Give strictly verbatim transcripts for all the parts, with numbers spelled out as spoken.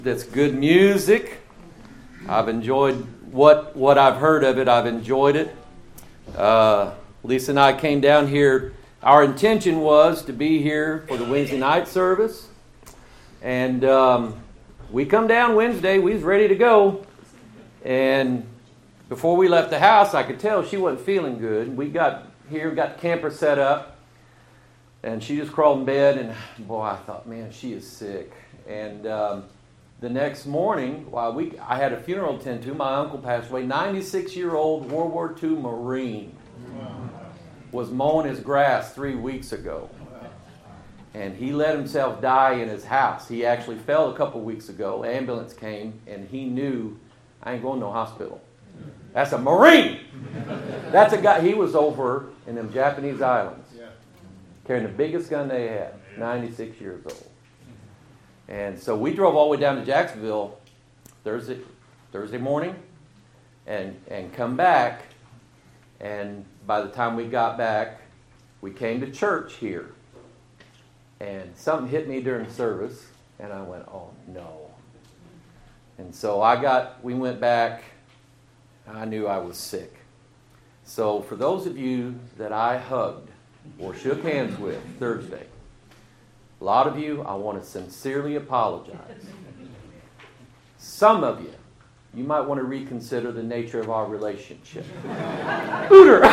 That's good music. I've enjoyed what what I've heard of it. I've enjoyed it. Uh, Lisa and I came down here. Our intention was to be here for the Wednesday night service. And um, we come down Wednesday. We was ready to go. And before we left the house, I could tell she wasn't feeling good. We got here, got the camper set up. And she just crawled in bed. And boy, I thought, man, she is sick. And um, the next morning, while we, I had a funeral to attend to. My uncle passed away. ninety-six-year-old World War Two Marine was mowing his grass three weeks ago. And he let himself die in his house. He actually fell a couple weeks ago. Ambulance came, and he knew, I ain't going to no hospital. That's a Marine. That's a guy. He was over in them Japanese islands, carrying the biggest gun they had, ninety-six years old. And so we drove all the way down to Jacksonville Thursday Thursday morning and, and come back. And by the time we got back, we came to church here. And something hit me during service, and I went, oh, no. And so I got, we went back, I knew I was sick. So for those of you that I hugged or shook hands with Thursday, a lot of you, I want to sincerely apologize. Some of you, you might want to reconsider the nature of our relationship. Hooter!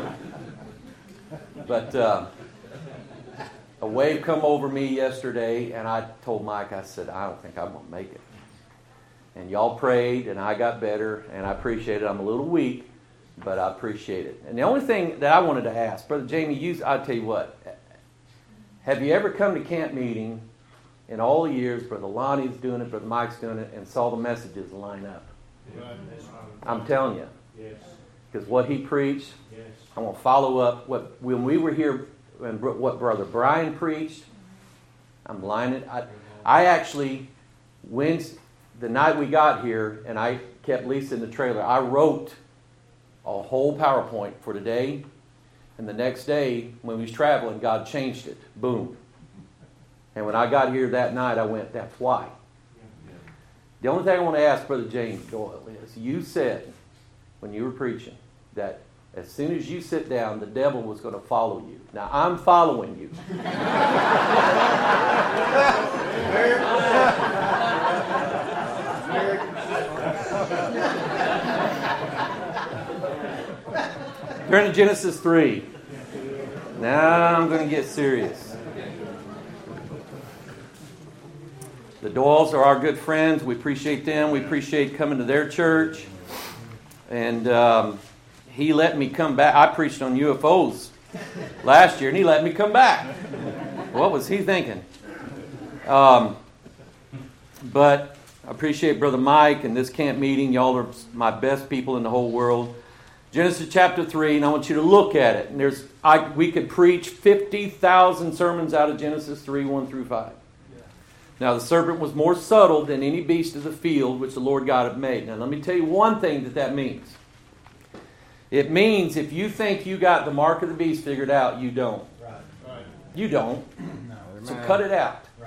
But uh, a wave come over me yesterday, and I told Mike, I said, I don't think I'm going to make it. And y'all prayed, and I got better, and I appreciate it. I'm a little weak, but I appreciate it. And the only thing that I wanted to ask, Brother Jamie, you, I'll tell you what, have you ever come to camp meeting in all the years, Brother Lonnie's doing it, Brother Mike's doing it, and saw the messages line up? Yes. I'm telling you. Yes. Because what he preached, yes. I want to follow up. What when we were here, when what Brother Brian preached, I'm lining. I, I actually, Wednesday, the night we got here, and I kept Lisa in the trailer, I wrote a whole PowerPoint for today. And the next day, when we was traveling, God changed it. Boom. And when I got here that night, I went, that's why. The only thing I want to ask Brother James Doyle is, you said, when you were preaching, that as soon as you sit down, the devil was going to follow you. Now, I'm following you. Turn to Genesis three. Now I'm going to get serious. The Doyles are our good friends. We appreciate them. We appreciate coming to their church. And um, he let me come back. I preached on U F Os last year, and he let me come back. What was he thinking? Um, but I appreciate Brother Mike and this camp meeting. Y'all are my best people in the whole world. Genesis chapter three, and I want you to look at it. And there's, I, we could preach fifty thousand sermons out of Genesis three, one through five. Yeah. Now, the serpent was more subtle than any beast of the field which the Lord God had made. Now, let me tell you one thing that that means. It means if you think you got the mark of the beast figured out, you don't. Right. Right. You don't. No, so cut it out. Right.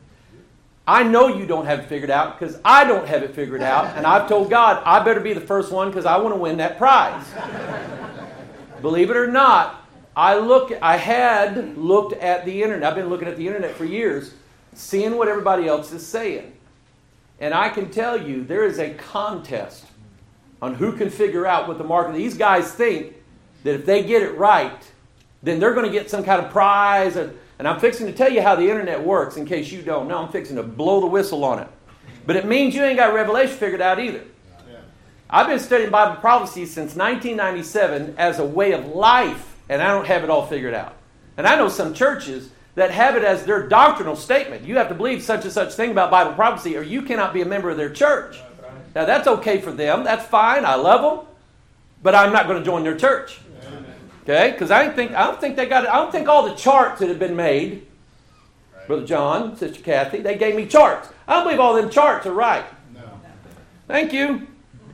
I know you don't have it figured out because I don't have it figured out. And I've told God, I better be the first one because I want to win that prize. Believe it or not, I look. I had looked at the internet. I've been looking at the internet for years, seeing what everybody else is saying. And I can tell you, there is a contest on who can figure out what the mark of these guys think that if they get it right, then they're going to get some kind of prize. Or, And I'm fixing to tell you how the internet works in case you don't know. I'm fixing to blow the whistle on it. But it means you ain't got Revelation figured out either. Yeah. I've been studying Bible prophecy since nineteen ninety-seven as a way of life, and I don't have it all figured out. And I know some churches that have it as their doctrinal statement. You have to believe such and such thing about Bible prophecy or you cannot be a member of their church. Now that's okay for them. That's fine. I love them. But I'm not going to join their church. Okay, because I don't think I don't think they got it. I don't think all the charts that have been made, right. Brother John, Sister Kathy, they gave me charts. I don't believe all them charts are right. No. Thank you.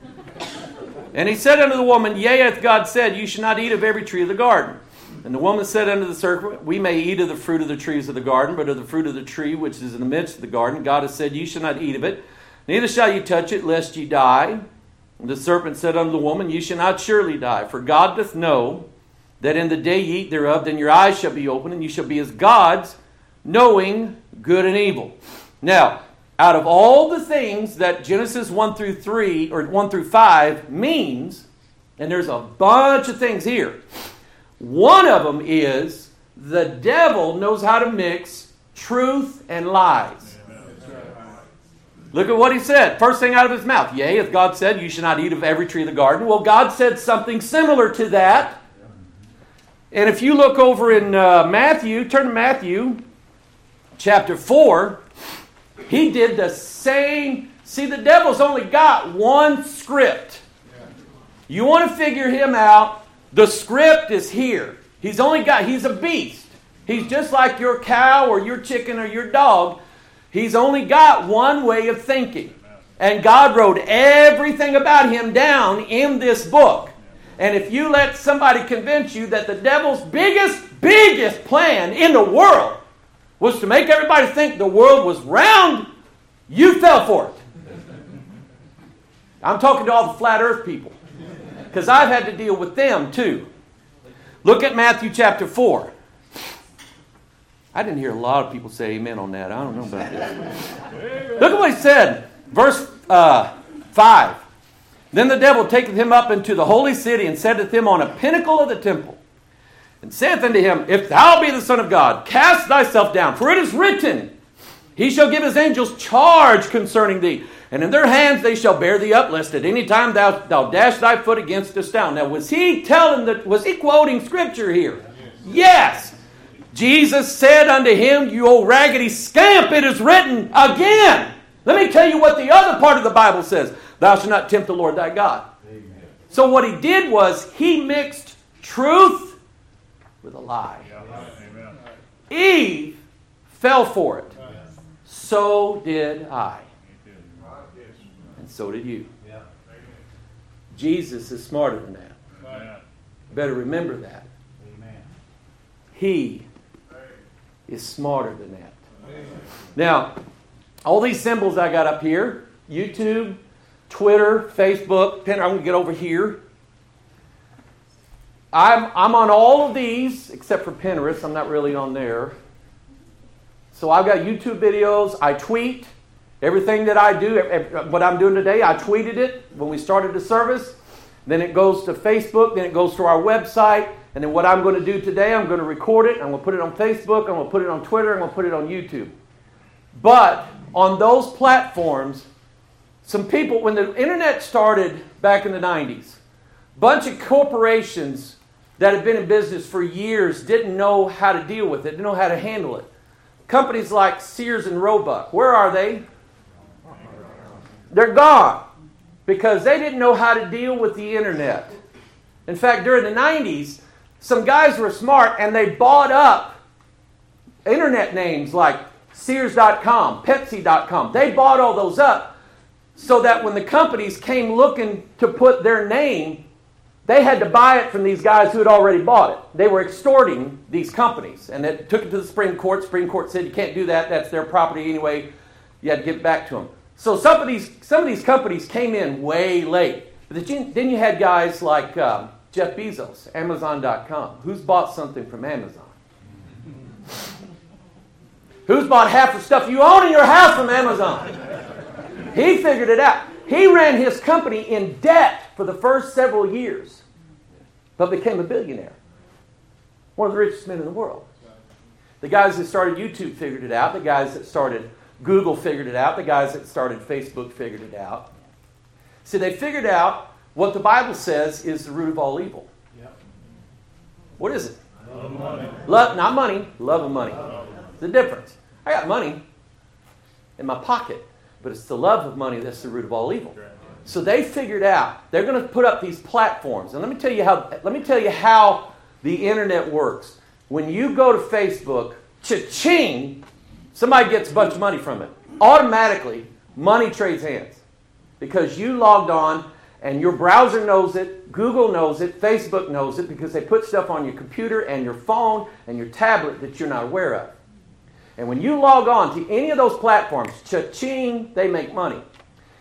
And he said unto the woman, Yea, hath God said, you should not eat of every tree of the garden. And the woman said unto the serpent, We may eat of the fruit of the trees of the garden, but of the fruit of the tree which is in the midst of the garden, God has said, You shall not eat of it. Neither shall you touch it, lest ye die. And the serpent said unto the woman, Ye shall not surely die, for God doth know that in the day ye eat thereof, then your eyes shall be opened, and you shall be as gods, knowing good and evil. Now, out of all the things that Genesis one through three, or one through five means, and there's a bunch of things here, one of them is the devil knows how to mix truth and lies. Look at what he said. First thing out of his mouth. Yea, as God said, you shall not eat of every tree of the garden. Well, God said something similar to that. And if you look over in uh, Matthew, turn to Matthew chapter four, he did the same. See, the devil's only got one script. You want to figure him out, the script is here. He's only got, he's a beast. He's just like your cow or your chicken or your dog. He's only got one way of thinking. And God wrote everything about him down in this book. And if you let somebody convince you that the devil's biggest, biggest plan in the world was to make everybody think the world was round, you fell for it. I'm talking to all the flat earth people, because I've had to deal with them too. Look at Matthew chapter four. I didn't hear a lot of people say amen on that. I don't know about this. Look at what he said. Verse uh, five. Then the devil taketh him up into the holy city and setteth him on a pinnacle of the temple. And saith unto him, If thou be the Son of God, cast thyself down. For it is written, He shall give His angels charge concerning thee. And in their hands they shall bear thee up, lest at any time thou, thou dash thy foot against a stone. Now was he telling that, was he quoting scripture here? Yes. Jesus said unto him, You old raggedy scamp, it is written again. Let me tell you what the other part of the Bible says. Thou shalt not tempt the Lord thy God. Amen. So what he did was he mixed truth with a lie. Amen. Eve fell for it. So did I. And so did you. Jesus is smarter than that. Better remember that. He is smarter than that. Now, all these symbols I got up here, YouTube, Twitter, Facebook, Pinterest, I'm going to get over here. I'm, I'm on all of these, except for Pinterest. I'm not really on there. So I've got YouTube videos. I tweet. Everything that I do, what I'm doing today, I tweeted it when we started the service. Then it goes to Facebook. Then it goes to our website. And then what I'm going to do today, I'm going to record it. I'm going to put it on Facebook. I'm going to put it on Twitter. I'm going to put it on YouTube. But on those platforms, some people, when the internet started back in the nineties, a bunch of corporations that had been in business for years didn't know how to deal with it, didn't know how to handle it. Companies like Sears and Roebuck, where are they? They're gone because they didn't know how to deal with the internet. In fact, during the nineties, some guys were smart and they bought up internet names like Sears dot com, Pepsi dot com. They bought all those up so that when the companies came looking to put their name, they had to buy it from these guys who had already bought it. They were extorting these companies. And it took it to the Supreme Court. Supreme Court said, you can't do that. That's their property anyway. You had to give it back to them. So some of these, some of these companies came in way late. But then you had guys like uh, Jeff Bezos, Amazon dot com. Who's bought something from Amazon? Who's bought half the stuff you own in your house from Amazon? He figured it out. He ran his company in debt for the first several years, but became a billionaire. One of the richest men in the world. The guys that started YouTube figured it out. The guys that started Google figured it out. The guys that started Facebook figured it out. See, they figured out what the Bible says is the root of all evil. Yep. What is it? Love of money. Love, not money. Love of money. The difference. I got money in my pocket, but it's the love of money that's the root of all evil. So they figured out they're going to put up these platforms, and let me tell you how. Let me tell you how the internet works. When you go to Facebook, cha-ching, somebody gets a bunch of money from it. Automatically, money trades hands because you logged on, and your browser knows it, Google knows it, Facebook knows it, because they put stuff on your computer and your phone and your tablet that you're not aware of. And when you log on to any of those platforms, cha-ching, they make money.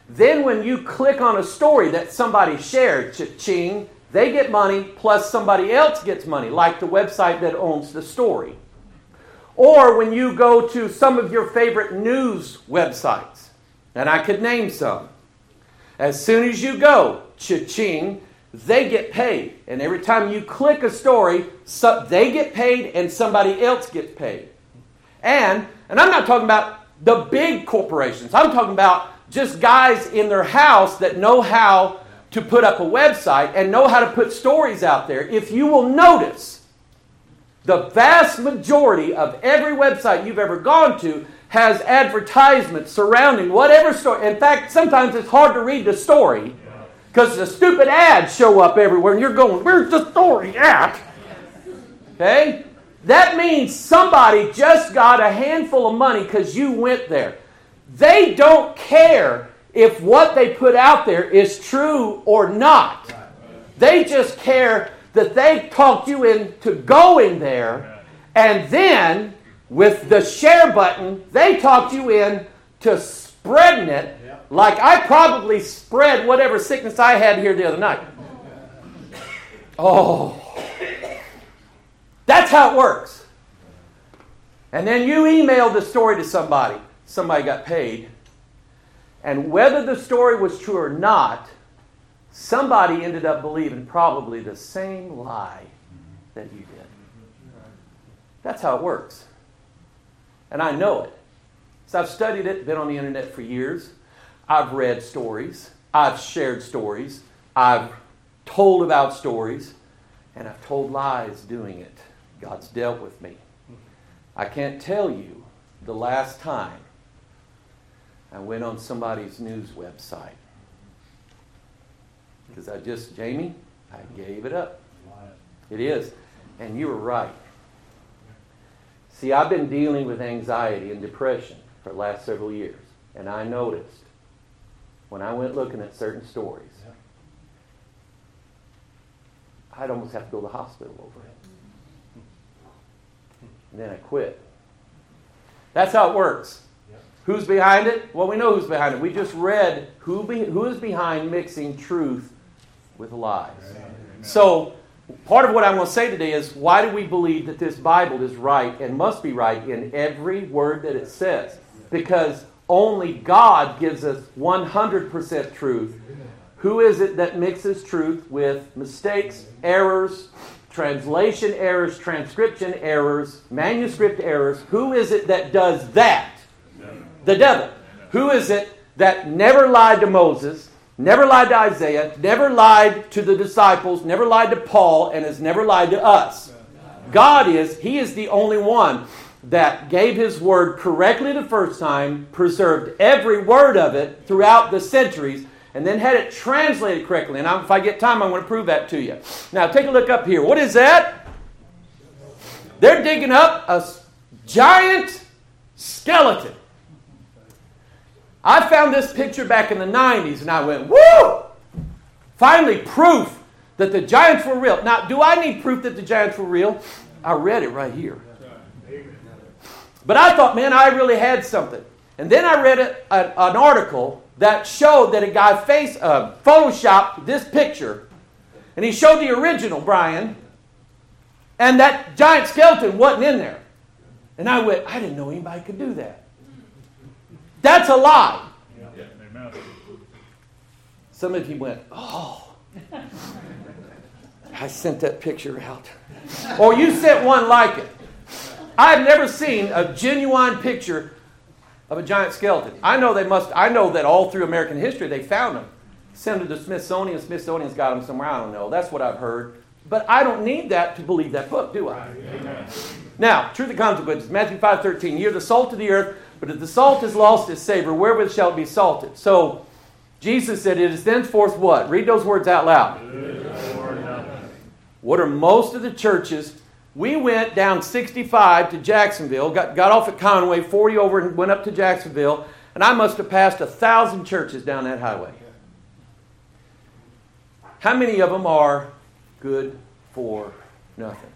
Then when you click on a story that somebody shared, cha-ching, they get money plus somebody else gets money, like the website that owns the story. Or when you go to some of your favorite news websites, and I could name some. As soon as you go, cha-ching, they get paid. And every time you click a story, so they get paid and somebody else gets paid. And, and I'm not talking about the big corporations. I'm talking about just guys in their house that know how to put up a website and know how to put stories out there. If you will notice, the vast majority of every website you've ever gone to has advertisements surrounding whatever story. In fact, sometimes it's hard to read the story because the stupid ads show up everywhere and you're going, where's the story at? Okay? That means somebody just got a handful of money because you went there. They don't care if what they put out there is true or not. They just care that they talked you into going there, and then with the share button, they talked you in to spreading it like I probably spread whatever sickness I had here the other night. Oh, that's how it works. And then you emailed the story to somebody. Somebody got paid. And whether the story was true or not, somebody ended up believing probably the same lie that you did. That's how it works. And I know it. So I've studied it, been on the internet for years. I've read stories. I've shared stories. I've told about stories. And I've told lies doing it. God's dealt with me. I can't tell you the last time I went on somebody's news website. Because I just, Jamie, I gave it up. It is. And you were right. See, I've been dealing with anxiety and depression for the last several years. And I noticed when I went looking at certain stories, I'd almost have to go to the hospital over it. And then I quit. That's how it works. Who's behind it? Well, we know who's behind it. We just read who be, who is behind mixing truth with lies. So, part of what I want to say today is, why do we believe that this Bible is right and must be right in every word that it says? Because only God gives us one hundred percent truth. Who is it that mixes truth with mistakes, errors, translation errors, transcription errors, manuscript errors? Who is it that does that? The devil. Who is it that never lied to Moses, never lied to Isaiah, never lied to the disciples, never lied to Paul, and has never lied to us? God is. He is the only one that gave His word correctly the first time, preserved every word of it throughout the centuries, and then had it translated correctly. And if I get time, I'm going to prove that to you. Now, take a look up here. What is that? They're digging up a giant skeleton. I found this picture back in the nineties, and I went, woo! Finally, proof that the giants were real. Now, do I need proof that the giants were real? I read it right here. But I thought, man, I really had something. And then I read a, a, an article that showed that a guy face, uh, photoshopped this picture, and he showed the original, Brian, and that giant skeleton wasn't in there. And I went, I didn't know anybody could do that. That's a lie. Some of you went, oh, I sent that picture out. Or you sent one like it. I've never seen a genuine picture of a giant skeleton. I know they must. I know that all through American history they found them. Sent them to the Smithsonian. Smithsonian's got them somewhere. I don't know. That's what I've heard. But I don't need that to believe that book, do I? Amen. Now, truth and consequences. Matthew five thirteen. You're the salt of the earth, but if the salt has lost its savor, wherewith shall it be salted? So, Jesus said, it is thenceforth what? Read those words out loud. What are most of the churches? We went down sixty-five to Jacksonville, got, got off at Conway, forty over, and went up to Jacksonville, and I must have passed a thousand churches down that highway. How many of them are good for nothing?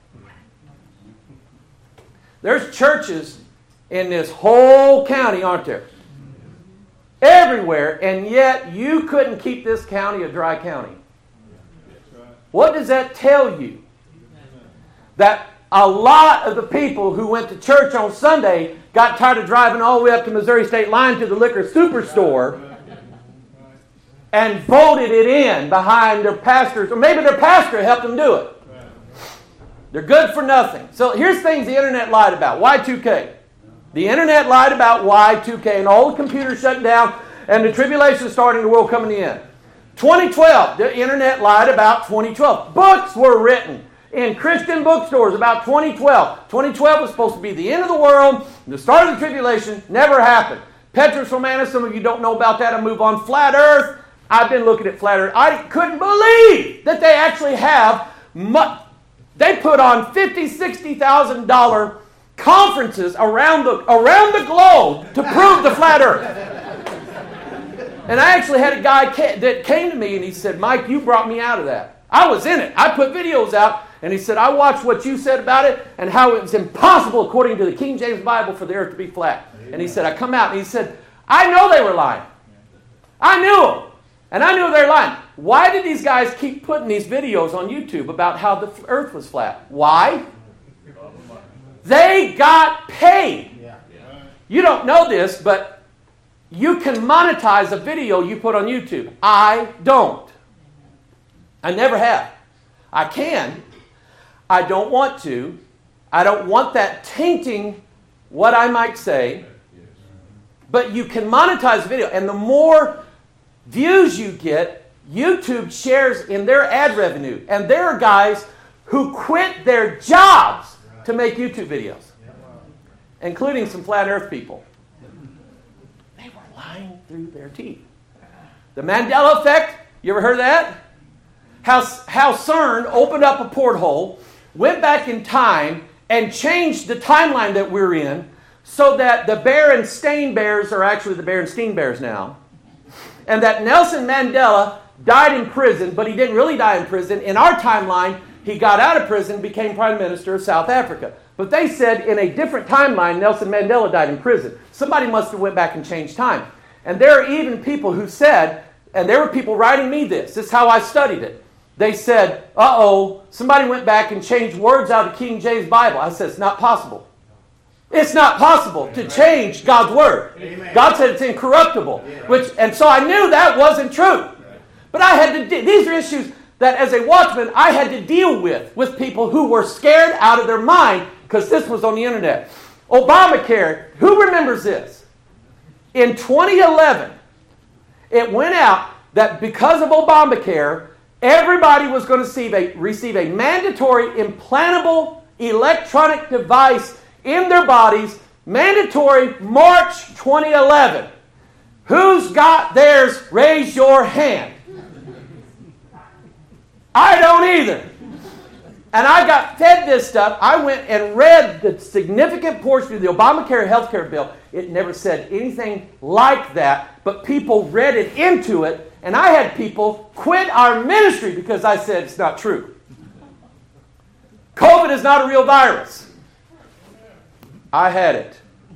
There's churches in this whole county, aren't there? everywhere, and yet you couldn't keep this county a dry county. What does that tell you? That a lot of the people who went to church on Sunday got tired of driving all the way up to Missouri State line to the liquor superstore and voted it in behind their pastors, or maybe their pastor helped them do it. They're good for nothing. So here's things the internet lied about. Y two K. The internet lied about Y two K and all the computers shutting down and the tribulation starting, the world coming to the end. twenty twelve. The internet lied about twenty twelve. Books were written in Christian bookstores about twenty twelve. twenty twelve was supposed to be the end of the world, the start of the tribulation. Never happened. Petrus Romanus, some of you don't know about that. I move on. Flat Earth. I've been looking at Flat Earth. I couldn't believe that they actually have, mu- they put on fifty thousand dollars, sixty thousand dollars conferences around the, around the globe to prove the Flat Earth. And I actually had a guy ca- that came to me and he said, Mike, you brought me out of that. I was in it. I put videos out. And he said, I watched what you said about it and how it was impossible, according to the King James Bible, for the earth to be flat. And he said, I come out and he said, I know they were lying. I knew them. And I knew they were lying. Why did these guys keep putting these videos on YouTube about how the earth was flat? Why? They got paid. You don't know this, but you can monetize a video you put on YouTube. I don't. I never have. I can. I don't want to. I don't want that tainting what I might say. But you can monetize video. And the more views you get, YouTube shares in their ad revenue. And there are guys who quit their jobs to make YouTube videos, including some flat earth people. They were lying through their teeth. The Mandela effect, you ever heard of that? How, how CERN opened up a porthole, went back in time, and changed the timeline that we're in so that the Berenstain Bears are actually the Berenstain Bears now. And that Nelson Mandela died in prison, but he didn't really die in prison. In our timeline, he got out of prison, became Prime Minister of South Africa. But they said in a different timeline, Nelson Mandela died in prison. Somebody must have went back and changed time. And there are even people who said, and there were people writing me this, this is how I studied it. They said, uh-oh, somebody went back and changed words out of King James Bible. I said, it's not possible. It's not possible to change God's word. Amen. God said it's incorruptible. Which, and so I knew that wasn't true. But I had to, de- these are issues that as a watchman, I had to deal with, with people who were scared out of their mind because this was on the internet. Obamacare, who remembers this? In twenty eleven, it went out that because of Obamacare, everybody was going to receive a, receive a mandatory implantable electronic device in their bodies, mandatory March twenty eleven. Who's got theirs? Raise your hand. I don't either. And I got fed this stuff. I went and read the significant portion of the Obamacare health care bill. It never said anything like that, but people read it into it, and I had people quit our ministry because I said it's not true. COVID is not a real virus. I had it.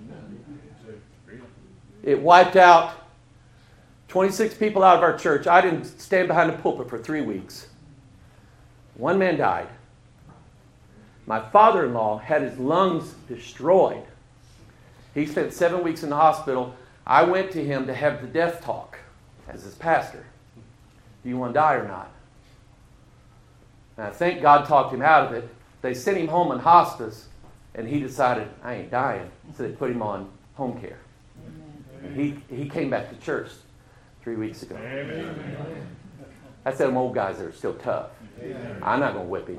It wiped out twenty-six people out of our church. I didn't stand behind the pulpit for three weeks. One man died. My father-in-law had his lungs destroyed. He spent seven weeks in the hospital. I went to him to have the death talk as his pastor. Do you want to die or not? And I think God talked him out of it. They sent him home in hospice, and he decided, I ain't dying. So they put him on home care. And he, he came back to church three weeks ago. Amen. That's them old guys that are still tough. Amen. I'm not going to whip him.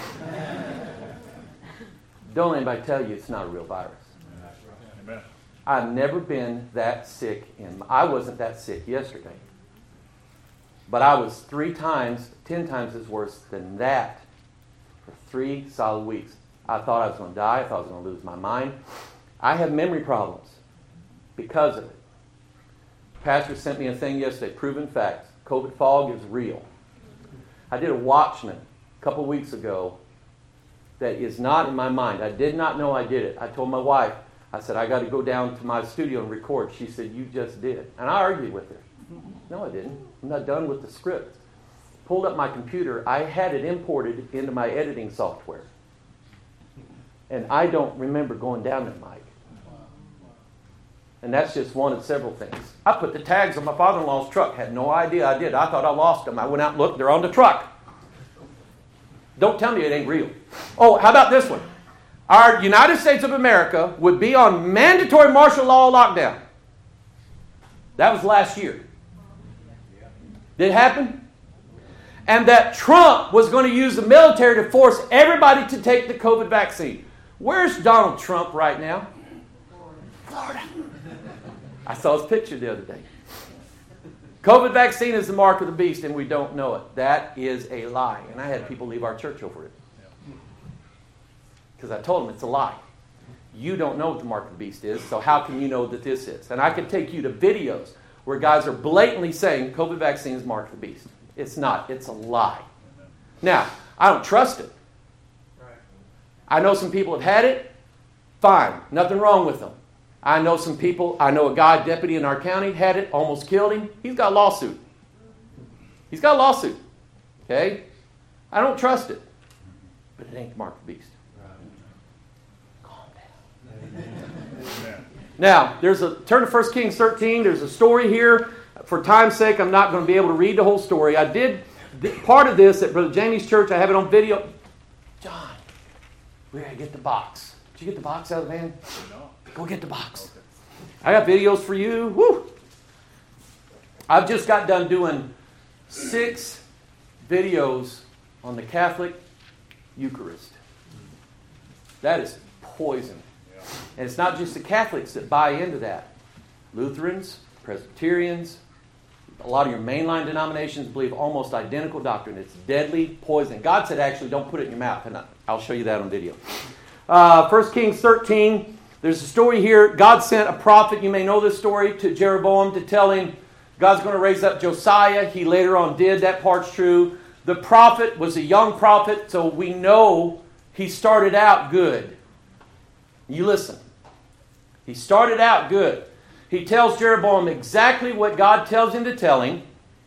Don't let anybody tell you it's not a real virus. Amen. I've never been that sick. In, I wasn't that sick yesterday. But I was three times, ten times as worse than that for three solid weeks. I thought I was going to die. I thought I was going to lose my mind. I have memory problems because of it. Pastor sent me a thing yesterday, proven facts. COVID fog is real. I did a Watchman a couple weeks ago that is not in my mind. I did not know I did it. I told my wife, I said, I got to go down to my studio and record. She said, you just did. And I argued with her. No, I didn't. I'm not done with the script. Pulled up my computer. I had it imported into my editing software. And I don't remember going down there, Mike. And that's just one of several things. I put the tags on my father-in-law's truck. Had no idea I did. I thought I lost them. I went out and looked. They're on the truck. Don't tell me it ain't real. Oh, how about this one? Our United States of America would be on mandatory martial law lockdown. That was last year. Did it happen? And that Trump was going to use the military to force everybody to take the COVID vaccine. Where's Donald Trump right now? Florida. I saw his picture the other day. COVID vaccine is the mark of the beast and we don't know it. That is a lie. And I had people leave our church over it. Because I told them it's a lie. You don't know what the mark of the beast is, so how can you know that this is? And I could take you to videos where guys are blatantly saying COVID vaccine is the mark of the beast. It's not. It's a lie. Now, I don't trust it. I know some people have had it. Fine. Nothing wrong with them. I know some people, I know a guy, deputy in our county, had it, almost killed him. He's got a lawsuit. He's got a lawsuit. Okay? I don't trust it. But it ain't the mark of the beast. Calm down. Now, there's a turn to First Kings thirteen. There's a story here. For time's sake, I'm not going to be able to read the whole story. I did part of this at Brother Jamie's church. I have it on video. John, we gotta get the box. Did you get the box out of the van? No. Go get the box. Okay. I got videos for you. Woo! I've just got done doing six videos on the Catholic Eucharist. That is poison. Yeah. And it's not just the Catholics that buy into that. Lutherans, Presbyterians, a lot of your mainline denominations believe almost identical doctrine. It's deadly poison. God said, actually, don't put it in your mouth. And I'll show you that on video. Uh, First Kings thirteen. There's a story here. God sent a prophet, you may know this story, to Jeroboam to tell him God's going to raise up Josiah. He later on did. That part's true. The prophet was a young prophet, so we know he started out good. You listen. He started out good. He tells Jeroboam exactly what God tells him to tell him.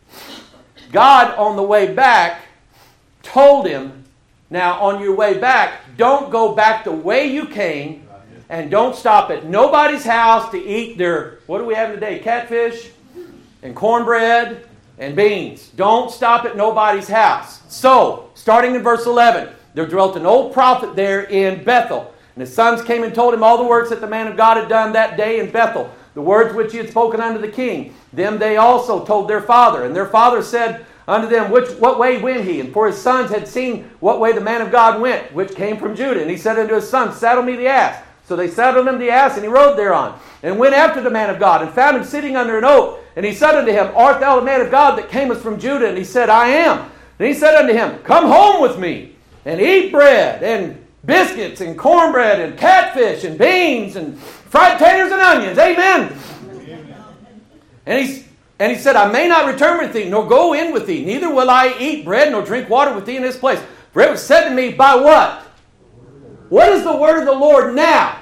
God, on the way back, told him, now on your way back, don't go back the way you came. And don't stop at nobody's house to eat their, what do we have today? Catfish and cornbread and beans. Don't stop at nobody's house. So, starting in verse eleven, there dwelt an old prophet there in Bethel. And his sons came and told him all the works that the man of God had done that day in Bethel. The words which he had spoken unto the king. Them they also told their father. And their father said unto them, which what way went he? And for his sons had seen what way the man of God went, which came from Judah. And he said unto his sons, saddle me the ass. So they saddled him the ass, and he rode thereon, and went after the man of God, and found him sitting under an oak. And he said unto him, art thou the man of God that camest from Judah? And he said, I am. And he said unto him, come home with me, and eat bread, and biscuits, and cornbread, and catfish, and beans, and fried taters and onions. Amen. Amen. And he, and he said, I may not return with thee, nor go in with thee, neither will I eat bread, nor drink water with thee in this place. For it was said to me, by what? What is the word of the Lord now?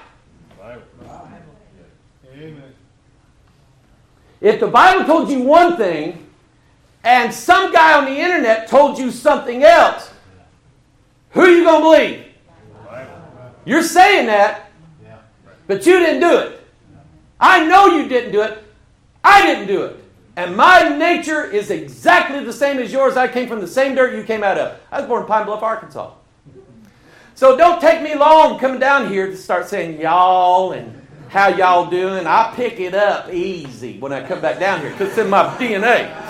Amen. If the Bible told you one thing, and some guy on the internet told you something else, who are you going to believe? You're saying that, but you didn't do it. I know you didn't do it. I didn't do it. And my nature is exactly the same as yours. I came from the same dirt you came out of. I was born in Pine Bluff, Arkansas. So don't take me long coming down here to start saying y'all and how y'all doing. I pick it up easy when I come back down here because it's in my D N A.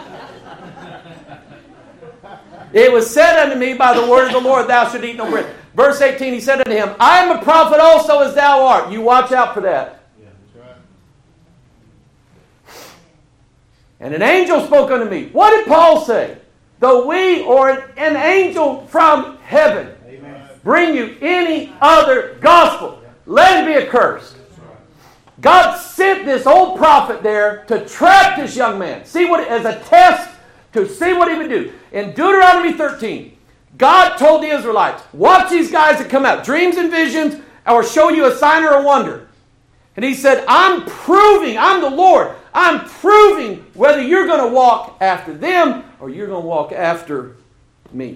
It was said unto me by the word of the Lord, thou shalt eat no bread. Verse eighteen, he said unto him, I am a prophet also as thou art. You watch out for that. Yeah, that's right. And an angel spoke unto me. What did Paul say? Though we or an angel from heaven bring you any other gospel, let it be accursed. God sent this old prophet there to trap this young man. See what as a test to see what he would do. In Deuteronomy thirteen, God told the Israelites, watch these guys that come out, dreams and visions, or show you a sign or a wonder. And he said, I'm proving, I'm the Lord. I'm proving whether you're going to walk after them or you're going to walk after me.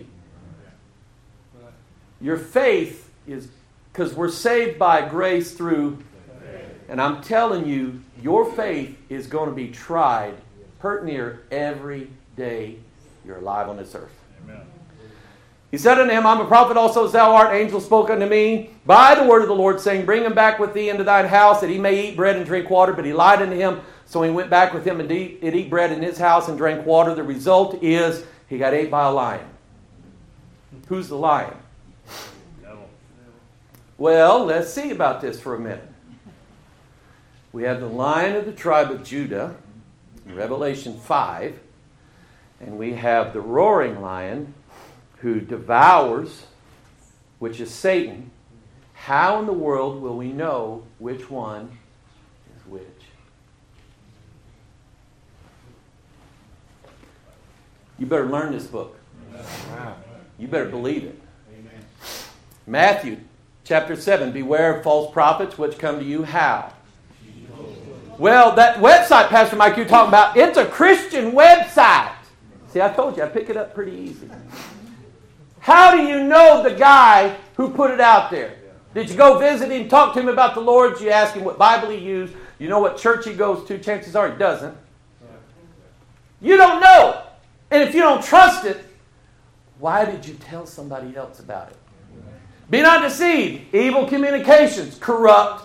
Your faith is, because we're saved by grace through, and I'm telling you, your faith is going to be tried pert near every day you're alive on this earth. Amen. He said unto him, I'm a prophet also as thou art. Angel spoke unto me by the word of the Lord, saying, bring him back with thee into thine house, that he may eat bread and drink water. But he lied unto him. So he went back with him and eat, and eat bread in his house and drank water. The result is he got ate by a lion. Who's the lion? Devil. Well, let's see about this for a minute. We have the Lion of the tribe of Judah, in Revelation five. And we have the roaring lion who devours, which is Satan. How in the world will we know which one is which? You better learn this book. You better believe it. Matthew chapter seven, beware of false prophets which come to you how? Well, that website, Pastor Mike, you're talking about, it's a Christian website. See, I told you, I pick it up pretty easy. How do you know the guy who put it out there? Did you go visit him, talk to him about the Lord? Did you ask him what Bible he used? You know what church he goes to? Chances are he doesn't. You don't know. And if you don't trust it, why did you tell somebody else about it? Be not deceived. Evil communications corrupt.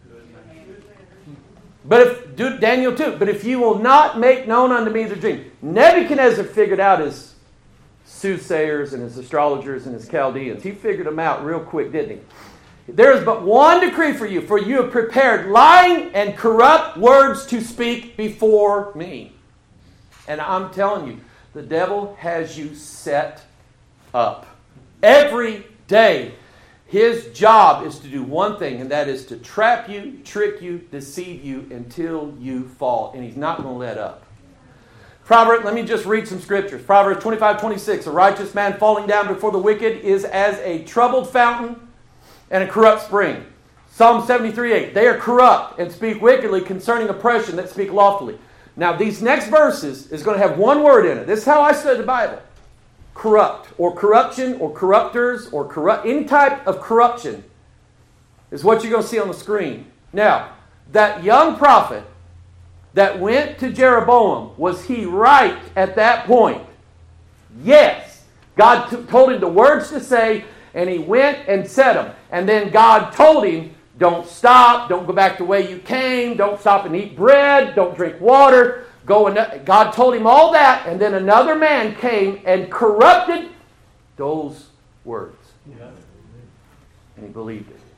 But if, Daniel two, but if you will not make known unto me the dream. Nebuchadnezzar figured out his soothsayers and his astrologers and his Chaldeans. He figured them out real quick, didn't he? There is but one decree for you, for you have prepared lying and corrupt words to speak before me. And I'm telling you, the devil has you set up. Every day, his job is to do one thing, and that is to trap you, trick you, deceive you until you fall. And he's not going to let up. Proverbs, let me just read some scriptures. Proverbs twenty-five twenty-six. A righteous man falling down before the wicked is as a troubled fountain and a corrupt spring. Psalm seventy-three eight. They are corrupt and speak wickedly concerning oppression that speak loftily. Now, these next verses is going to have one word in it. This is how I study the Bible. Corrupt, or corruption, or corruptors, or corrupt, any type of corruption is what you're going to see on the screen. Now, that young prophet that went to Jeroboam, was he right at that point? Yes. God t- told him the words to say, and he went and said them. And then God told him, don't stop, don't go back the way you came, don't stop and eat bread, don't drink water. Go and God told him all that, and then another man came and corrupted those words. Yeah. And he believed it.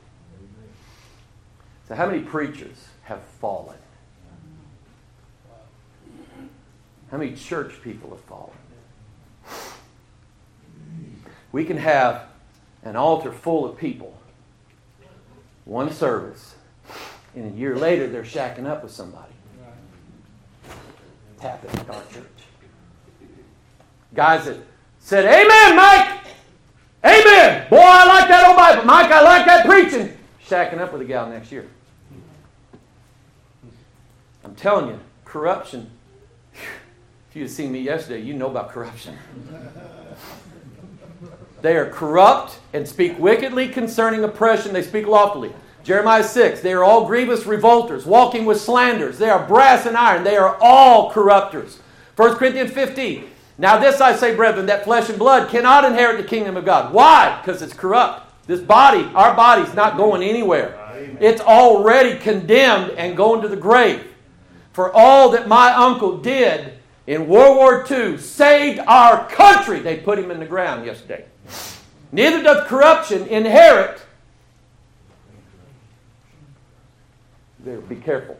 So how many preachers have fallen? How many church people have fallen? We can have an altar full of people, one service, and a year later they're shacking up with somebody. It's happened at our church. Guys that said, amen, Mike! Amen! Boy, I like that old Bible. Mike, I like that preaching. Shacking up with a gal next year. I'm telling you, corruption. If you had seen me yesterday, you know about corruption. They are corrupt and speak wickedly concerning oppression. They speak loftily. Jeremiah six, they are all grievous revolters, walking with slanders. They are brass and iron. They are all corrupters. First Corinthians fifteen, now this I say, brethren, that flesh and blood cannot inherit the kingdom of God. Why? Because it's corrupt. This body, our body's not going anywhere. Amen. It's already condemned and going to the grave. For all that my uncle did in World War Two saved our country. They put him in the ground yesterday. Neither doth corruption inherit. There, be careful.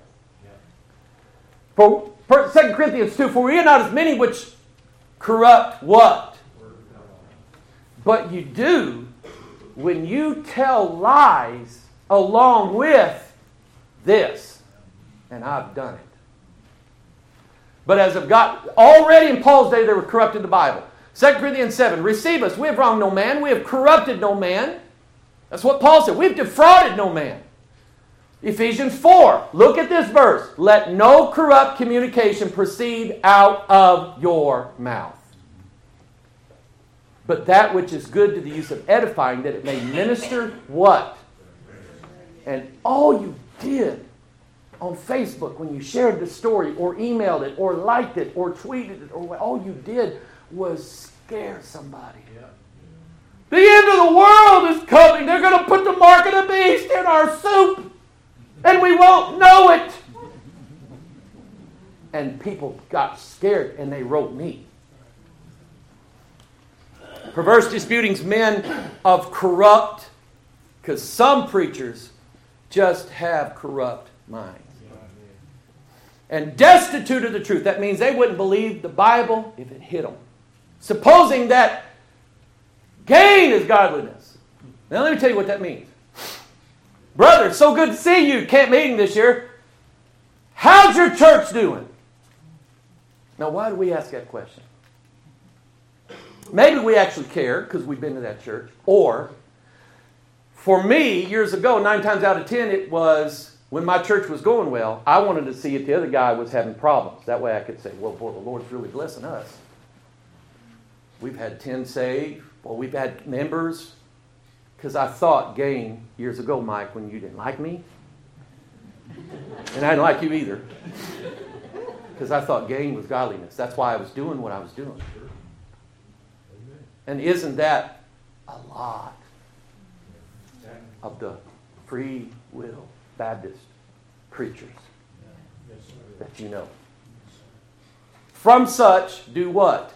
For, for Second Corinthians two, for we are not as many which corrupt what? But you do when you tell lies along with this. And I've done it. But as of God, already in Paul's day they were corrupting the Bible. Second Corinthians seven, receive us. We have wronged no man. We have corrupted no man. That's what Paul said. We've defrauded no man. Ephesians four. Look at this verse. Let no corrupt communication proceed out of your mouth, but that which is good to the use of edifying, that it may minister what? And all you did on Facebook when you shared the story or emailed it or liked it or tweeted it, or all you did was scare somebody. Yeah. The end of the world is coming. They're going to put the mark of the beast in our soup and we won't know it. And people got scared and they wrote me. Perverse disputings, men of corrupt, because some preachers just have corrupt minds. And destitute of the truth. That means they wouldn't believe the Bible if it hit them. Supposing that gain is godliness. Now let me tell you what that means. Brother, it's so good to see you. Camp meeting this year. How's your church doing? Now why do we ask that question? Maybe we actually care because we've been to that church. Or, for me, years ago, nine times out of ten, it was when my church was going well, I wanted to see if the other guy was having problems. That way I could say, well, boy, the Lord's really blessing us. We've had ten saved. Well, we've had members. Because I thought gain years ago, Mike, when you didn't like me. And I didn't like you either. Because I thought gain was godliness. That's why I was doing what I was doing. And isn't that a lot of the free will Baptist preachers that you know? From such, do what?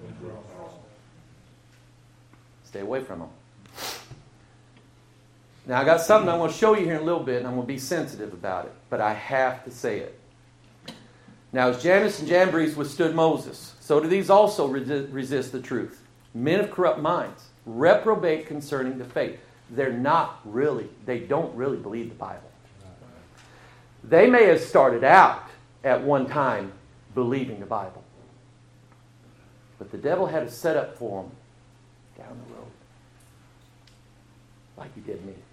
Stay away from them. Now, I got something I want to show you here in a little bit, and I'm going to be sensitive about it. But I have to say it. Now, as Jannes and Jambres withstood Moses, so do these also resi- resist the truth. Men of corrupt minds, reprobate concerning the faith. They're not really, they don't really believe the Bible. They may have started out at one time believing the Bible. But the devil had a setup for them down the road. Like he did me.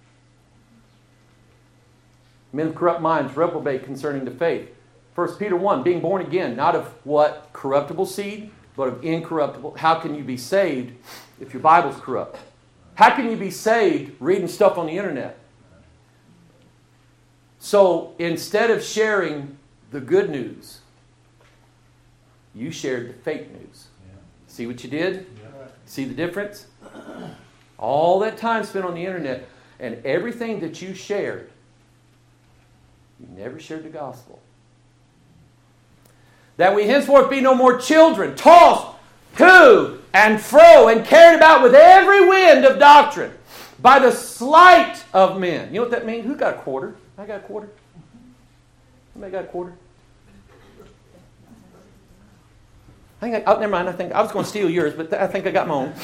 Men of corrupt minds, reprobate concerning the faith. First Peter one, being born again, not of what? Corruptible seed, but of incorruptible. How can you be saved if your Bible's corrupt? How can you be saved reading stuff on the internet? So instead of sharing the good news, you shared the fake news. Yeah. See what you did? Yeah. See the difference? All that time spent on the internet and everything that you shared, you never shared the gospel. That we henceforth be no more children, tossed to and fro and carried about with every wind of doctrine by the sleight of men. You know what that means? Who got a quarter? I got a quarter. Anybody got a quarter? I think I, oh, never mind. I think I was going to steal yours, but I think I got my own.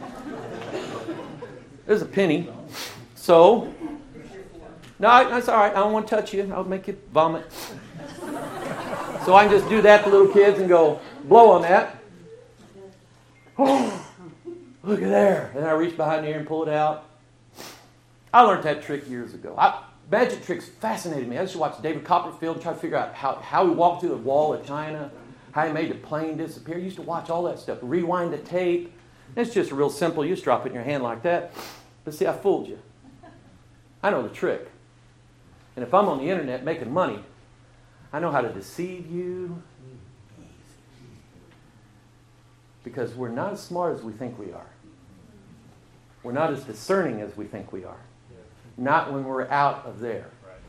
There's a penny. So, no, that's all right. I don't want to touch you. I'll make you vomit. So I can just do that to little kids and go, blow on that. Oh, look at there. And I reach behind the ear and pull it out. I learned that trick years ago. I, magic tricks fascinated me. I used to watch David Copperfield and try to figure out how, how he walked through the wall of China, how he made the plane disappear. I used to watch all that stuff. Rewind the tape. It's just real simple. You just drop it in your hand like that. But see, I fooled you. I know the trick. And if I'm on the internet making money, I know how to deceive you. Because we're not as smart as we think we are. We're not as discerning as we think we are. Not when we're out of there.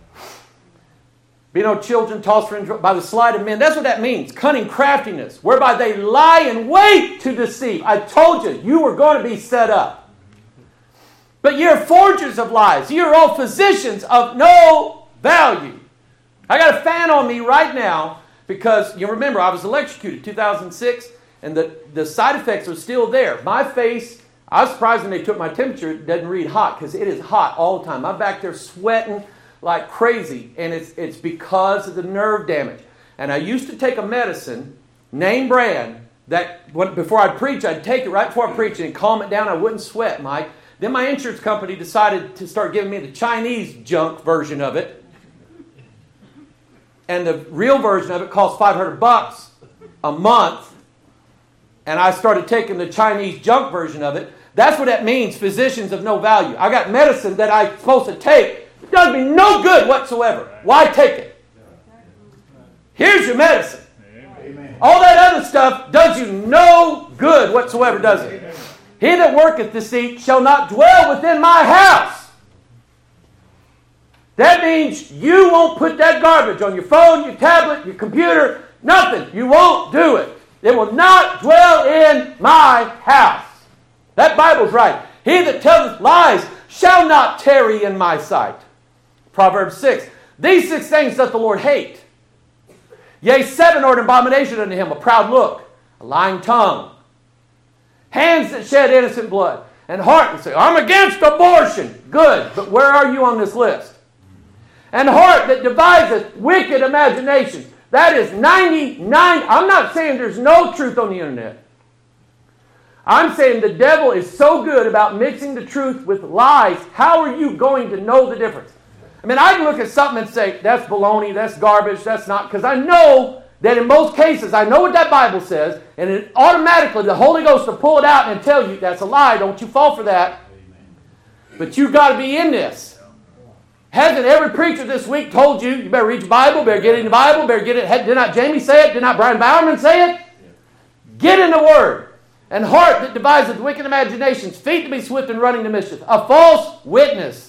Be no children tossed by the sleight of men. That's what that means. Cunning craftiness. Whereby they lie in wait to deceive. I told you, you were going to be set up. But you're forgers of lies. You're all physicians of no value. I got a fan on me right now because you remember I was electrocuted in two thousand six and the, the side effects are still there. My face, I was surprised when they took my temperature. It doesn't read hot because it is hot all the time. I'm back there sweating like crazy, and it's it's because of the nerve damage. And I used to take a medicine, name brand, that when, before I'd preach, I'd take it right before I preach and calm it down. I wouldn't sweat, Mike. Then my insurance company decided to start giving me the Chinese junk version of it. and the real version of it costs five hundred bucks a month, and I started taking the Chinese junk version of it. That's what that means, physicians of no value. I got medicine that I'm supposed to take. It does me no good whatsoever. Why take it? Here's your medicine. Amen. All that other stuff does you no good whatsoever, does it? Amen. He that worketh deceit shall not dwell within my house. That means you won't put that garbage on your phone, your tablet, your computer, nothing. You won't do it. It will not dwell in my house. That Bible's right. He that telleth lies shall not tarry in my sight. Proverbs six. These six things doth the Lord hate. Yea, seven are an abomination unto him, a proud look, a lying tongue, hands that shed innocent blood, and heart that say, I'm against abortion. Good, but where are you on this list? And heart that deviseth wicked imaginations. That is ninety-nine. I'm not saying there's no truth on the internet. I'm saying the devil is so good about mixing the truth with lies. How are you going to know the difference? I mean, I can look at something and say, that's baloney, that's garbage, that's not, because I know that in most cases, I know what that Bible says, and it automatically, the Holy Ghost will pull it out and tell you, that's a lie, don't you fall for that. But you've got to be in this. Hasn't every preacher this week told you, you better read your Bible, better get in the Bible, better get it, did not Jamie say it, did not Brian Bowerman say it? Get in the Word. And heart that deviseth wicked imaginations, feet to be swift in running to mischief, a false witness.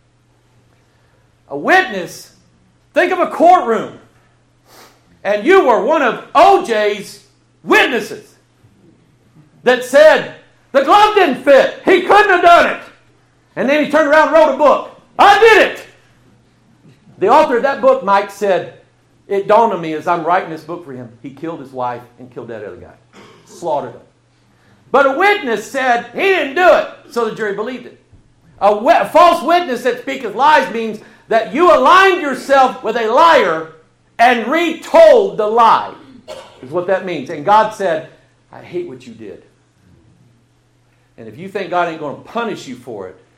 A witness, think of a courtroom. And you were one of O J's witnesses that said, the glove didn't fit. He couldn't have done it. And then he turned around and wrote a book. I did it. The author of that book, Mike, said, it dawned on me as I'm writing this book for him, he killed his wife and killed that other guy. Slaughtered him. But a witness said he didn't do it. So the jury believed it. A, w- a false witness that speaketh lies means that you aligned yourself with a liar and retold the lie, is what that means. And God said, I hate what you did. And if you think God ain't going to punish you for it,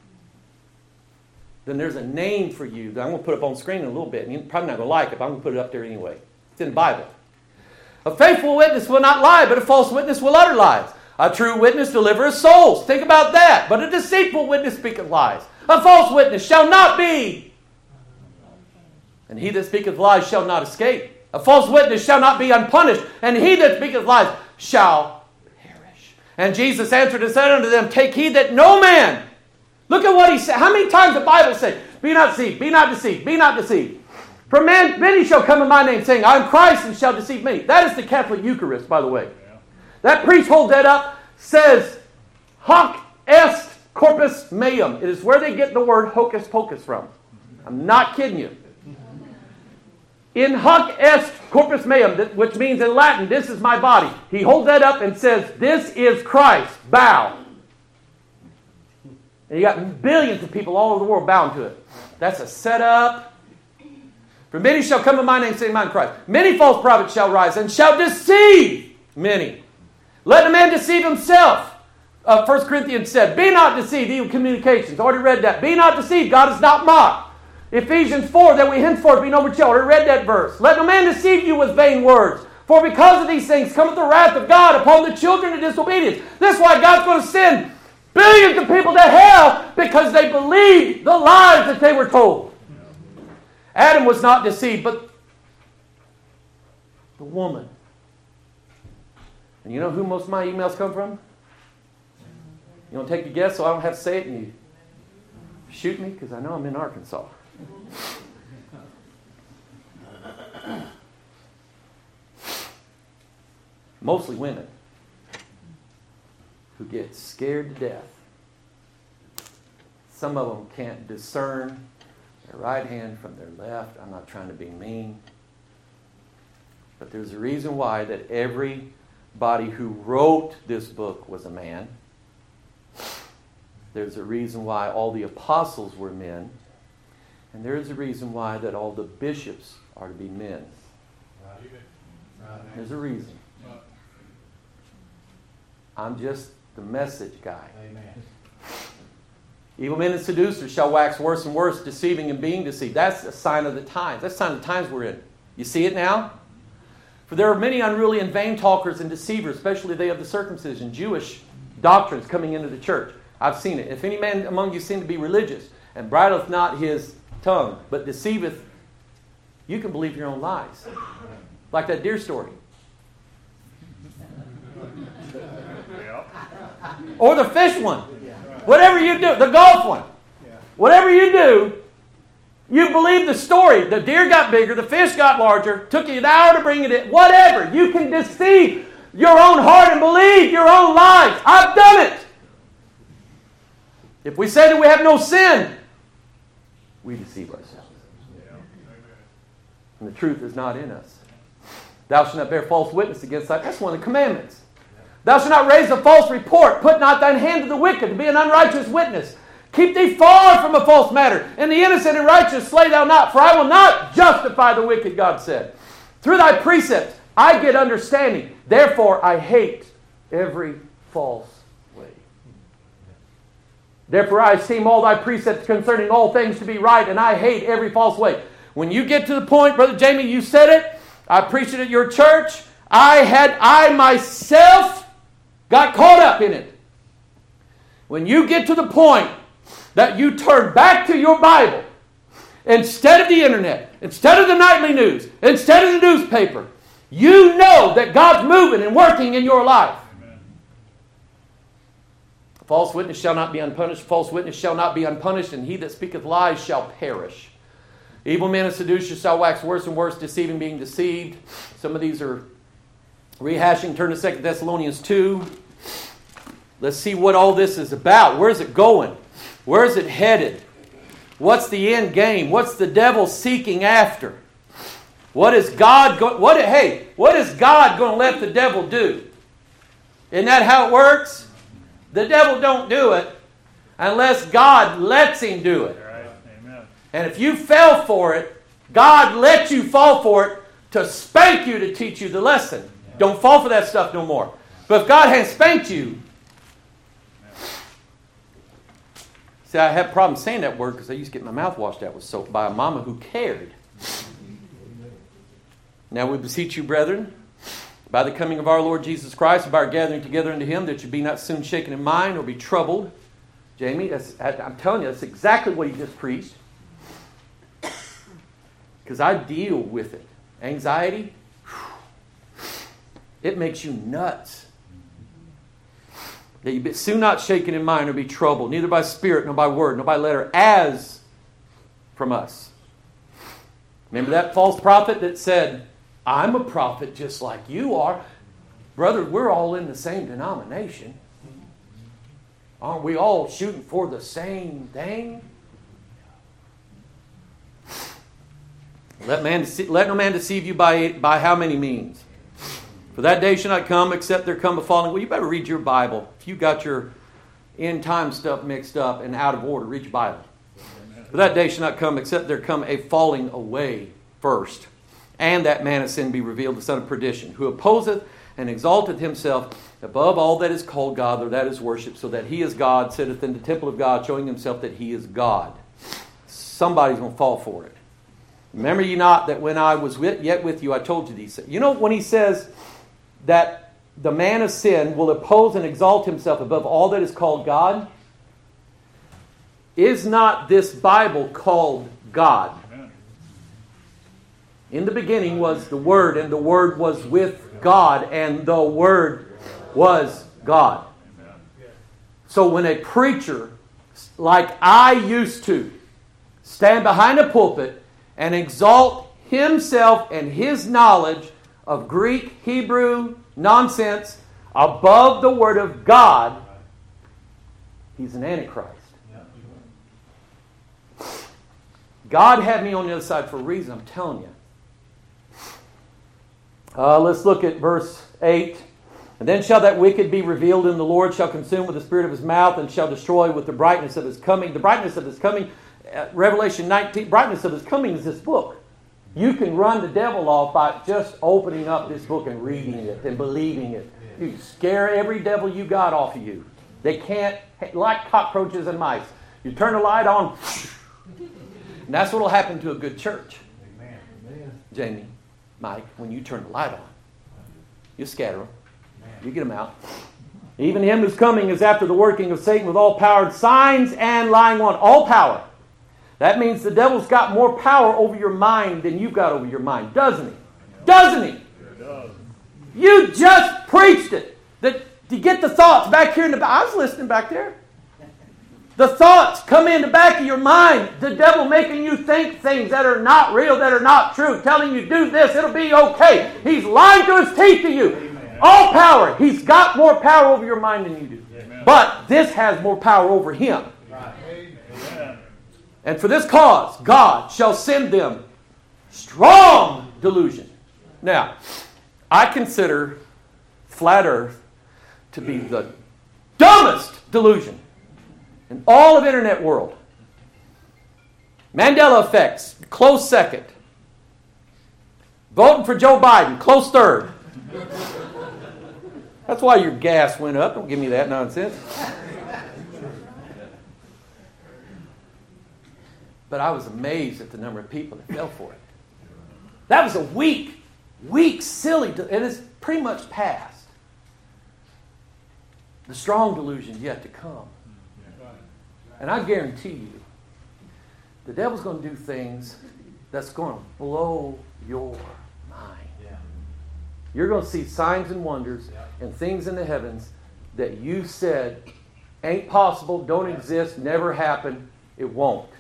then there's a name for you that I'm going to put up on screen in a little bit. And you're probably not going to like it, but I'm going to put it up there anyway. It's in the Bible. A faithful witness will not lie, but a false witness will utter lies. A true witness delivereth souls. Think about that. But a deceitful witness speaketh lies. A false witness shall not be. And he that speaketh lies shall not escape. A false witness shall not be unpunished. And he that speaketh lies shall perish. And Jesus answered and said unto them, take heed that no man. Look at what he said. How many times the Bible said, be not deceived, be not deceived, be not deceived. For men, many shall come in my name, saying, I am Christ, and shall deceive many. That is the Catholic Eucharist, by the way. Yeah. That priest holds that up, says, hoc est corpus meum. It is where they get the word hocus pocus from. I'm not kidding you. In hoc est corpus meum, which means in Latin, this is my body. He holds that up and says, this is Christ. Bow. And you got billions of people all over the world bowing to it. That's a setup. For many shall come in my name, saying, mine Christ. Many false prophets shall rise and shall deceive many. Let a man deceive himself. Uh, First Corinthians said, be not deceived, evil communications. Already read that. Be not deceived, God is not mocked. Ephesians four, that we henceforth be no more children. Already read that verse. Let no man deceive you with vain words. For because of these things cometh the wrath of God upon the children of disobedience. This is why God's going to send billions of people to hell, because they believed the lies that they were told. Adam was not deceived, but the woman. And you know who most of my emails come from? You want to take a guess so I don't have to say it and you shoot me? Because I know I'm in Arkansas. Mostly women who get scared to death. Some of them can't discern their right hand from their left. I'm not trying to be mean. But there's a reason why that everybody who wrote this book was a man. There's a reason why all the apostles were men. And there's a reason why that all the bishops are to be men. There's a reason. I'm just the message guy. Amen. Evil men and seducers shall wax worse and worse, deceiving and being deceived. That's a sign of the times. That's a sign of the times we're in. You see it now? For there are many unruly and vain talkers and deceivers, especially they of the circumcision, Jewish doctrines coming into the church. I've seen it. If any man among you seem to be religious, and bridleth not his tongue, but deceiveth, you can believe your own lies. Like that deer story. Or the fish one. Whatever you do, the golf one. Whatever you do, you believe the story. The deer got bigger, the fish got larger, took you an hour to bring it in. Whatever. You can deceive your own heart and believe your own lies. I've done it. If we say that we have no sin, we deceive ourselves. And the truth is not in us. Thou shalt not bear false witness against thy... That's one of the commandments. Thou shalt not raise a false report. Put not thine hand to the wicked to be an unrighteous witness. Keep thee far from a false matter. And the innocent and righteous slay thou not. For I will not justify the wicked, God said. Through thy precepts I get understanding. Therefore I hate every false way. Therefore I esteem all thy precepts concerning all things to be right. And I hate every false way. When you get to the point, Brother Jamie, you said it. I preached it at your church. I had, I myself got caught up in it. When you get to the point that you turn back to your Bible, instead of the internet, instead of the nightly news, instead of the newspaper, you know that God's moving and working in your life. Amen. False witness shall not be unpunished. False witness shall not be unpunished, and he that speaketh lies shall perish. Evil men and seducers shall wax worse and worse, deceiving, being deceived. Some of these are rehashing. Turn to Second Thessalonians two. Let's see what all this is about. Where is it going? Where is it headed? What's the end game? What's the devil seeking after? What is God going? What? Hey, what is God going to let the devil do? Isn't that how it works? The devil don't do it unless God lets him do it. And if you fell for it, God let you fall for it to spank you to teach you the lesson. Don't fall for that stuff no more. But if God has spanked you... See, I have problems saying that word because I used to get my mouth washed out with soap by a mama who cared. Now we beseech you, brethren, by the coming of our Lord Jesus Christ, and by our gathering together unto Him, that you be not soon shaken in mind or be troubled. Jamie, that's, I'm telling you, that's exactly what he just preached. Because I deal with it. Anxiety, it makes you nuts. That you be soon not shaken in mind or be troubled, neither by spirit, nor by word, nor by letter, as from us. Remember that false prophet that said, I'm a prophet just like you are. Brother, we're all in the same denomination. Aren't we all shooting for the same thing? Let, man dece- let no man deceive you by, by how many means? For that day shall not come except there come a falling. Well, you better read your Bible. If you got your end time stuff mixed up and out of order, read your Bible. For that day shall not come except there come a falling away first. And that man of sin be revealed, the son of perdition, who opposeth and exalteth himself above all that is called God, or that is worshipped, so that he is God, sitteth in the temple of God, showing himself that he is God. Somebody's going to fall for it. Remember ye not that when I was with, yet with you, I told you these things. You know when he says that the man of sin will oppose and exalt himself above all that is called God? Is not this Bible called God? In the beginning was the Word, and the Word was with God, and the Word was God. So when a preacher, like I used to, stand behind a pulpit and exalt himself and his knowledge of Greek, Hebrew, nonsense above the Word of God, he's an Antichrist. God had me on the other side for a reason, I'm telling you. Uh, let's look at verse eight. And then shall that wicked be revealed, and the Lord shall consume with the spirit of his mouth, and shall destroy with the brightness of his coming. The brightness of his coming, uh, Revelation nineteen, brightness of his coming is this book. You can run the devil off by just opening up this book and reading it and believing it. You scare every devil you got off of you. They can't, like cockroaches and mice. You turn the light on, and that's what will happen to a good church. Jamie. Mike, when you turn the light on. You scatter them. You get them out. Even him who's coming is after the working of Satan with all power, signs and lying wonders. All power. That means the devil's got more power over your mind than you've got over your mind, doesn't he? Doesn't he? You just preached it. That to get the thoughts back here in the back. I was listening back there. The thoughts come in the back of your mind. The devil making you think things that are not real, that are not true. Telling you, do this, it'll be okay. He's lying to his teeth to you. Amen. All power. He's got more power over your mind than you do. Amen. But this has more power over him. Right. Amen. And for this cause, God shall send them strong delusion. Now, I consider flat earth to be the dumbest delusion in all of internet world. Mandela effects, close second. Voting for Joe Biden, close third. That's why your gas went up. Don't give me that nonsense. But I was amazed at the number of people that fell for it. That was a weak, weak, silly, de- and it's pretty much past. The strong delusion is yet to come. And I guarantee you, the devil's going to do things that's going to blow your mind. Yeah. You're going to see signs and wonders yeah. and things in the heavens that you said ain't possible, don't exist, never happened. It won't.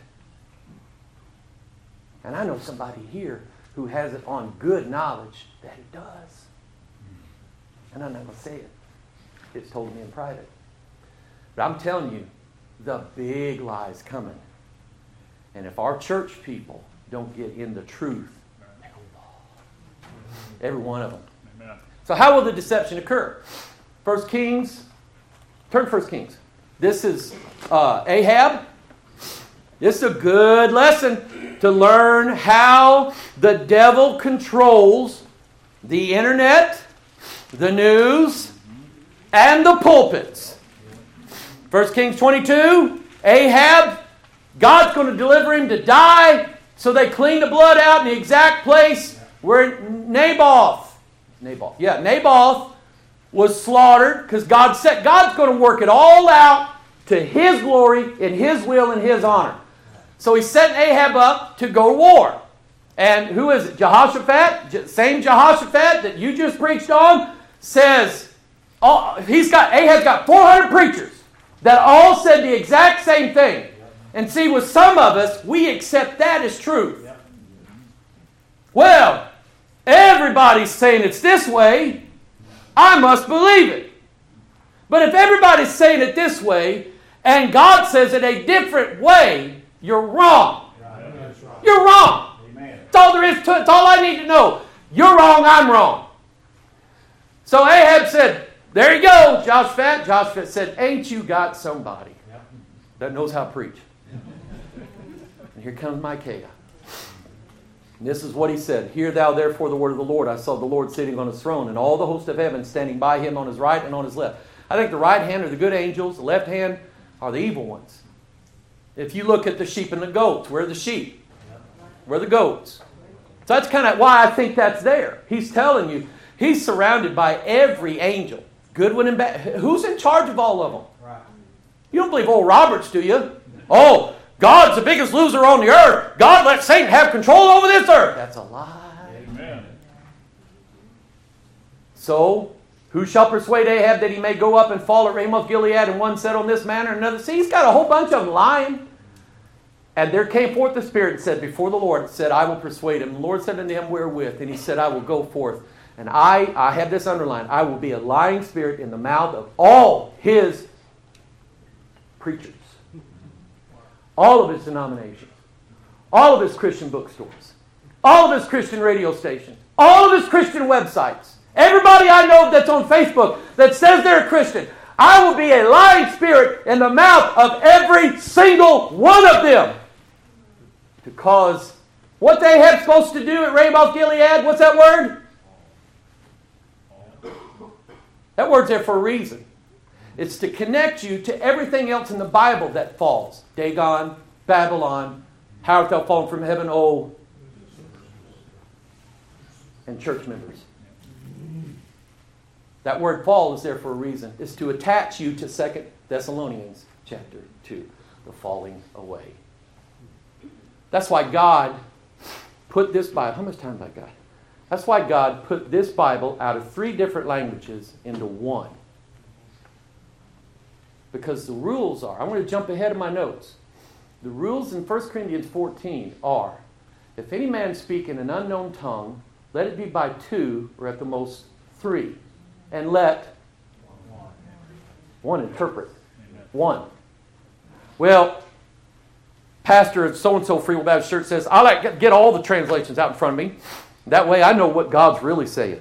And I know somebody here who has it on good knowledge that it does. And I'm not going to say it. It's told me in private. But I'm telling you, the big lie's coming. And if our church people don't get in the truth, they're going to fall. Every one of them. Amen. So how will the deception occur? First Kings. Turn to First Kings. This is uh, Ahab. This is a good lesson to learn how the devil controls the internet, the news, and the pulpits. First Kings twenty-two, Ahab, God's going to deliver him to die, so they clean the blood out in the exact place where Naboth, Naboth, yeah, Naboth was slaughtered, because God said God's going to work it all out to His glory, in His will, and His honor. So He's setting Ahab up to go to war. And who is it? Jehoshaphat, same Jehoshaphat that you just preached on, says, oh, he's got Ahab's got four hundred preachers that all said the exact same thing. And see, with some of us, we accept that as truth. Well, everybody's saying it's this way, I must believe it. But if everybody's saying it this way, and God says it a different way, you're wrong. You're wrong. That's all there is to it. That's all I need to know. You're wrong, I'm wrong. So Ahab said, there you go, Jehoshaphat. Jehoshaphat said, ain't you got somebody that knows how to preach? And here comes Micaiah. And this is what he said. Hear thou therefore the word of the Lord. I saw the Lord sitting on his throne, and all the host of heaven standing by him on his right and on his left. I think the right hand are the good angels. The left hand are the evil ones. If you look at the sheep and the goats, where are the sheep? Where are the goats? So that's kind of why I think that's there. He's telling you, he's surrounded by every angel. Good one and bad. Who's in charge of all of them? Right. You don't believe Oral Roberts, do you? Oh, God's the biggest loser on the earth. God let Satan have control over this earth. That's a lie. Amen. So, who shall persuade Ahab that he may go up and fall at Ramoth Gilead? And one said on this manner, and another. See, he's got a whole bunch of them lying. And there came forth the Spirit and said before the Lord, said, I will persuade him. And the Lord said unto him, wherewith? And he said, I will go forth. And I, I have this underlined, I will be a lying spirit in the mouth of all his preachers. All of his denominations. All of his Christian bookstores. All of his Christian radio stations. All of his Christian websites. Everybody I know that's on Facebook that says they're a Christian. I will be a lying spirit in the mouth of every single one of them. To cause what they have supposed to do at Ramoth Gilead, what's that word? That word's there for a reason. It's to connect you to everything else in the Bible that falls. Dagon, Babylon, how art thou fallen from heaven, oh. and church members. That word fall is there for a reason. It's to attach you to Second Thessalonians chapter two, the falling away. That's why God put this Bible, how much time have I got? That's why God put this Bible out of three different languages into one. Because the rules are, I'm going to jump ahead of my notes. The rules in First Corinthians fourteen are, if any man speak in an unknown tongue, let it be by two or at the most three. And let one interpret. One. Well, pastor of so-and-so Free Will Baptist Church says, I like to get all the translations out in front of me. That way I know what God's really saying.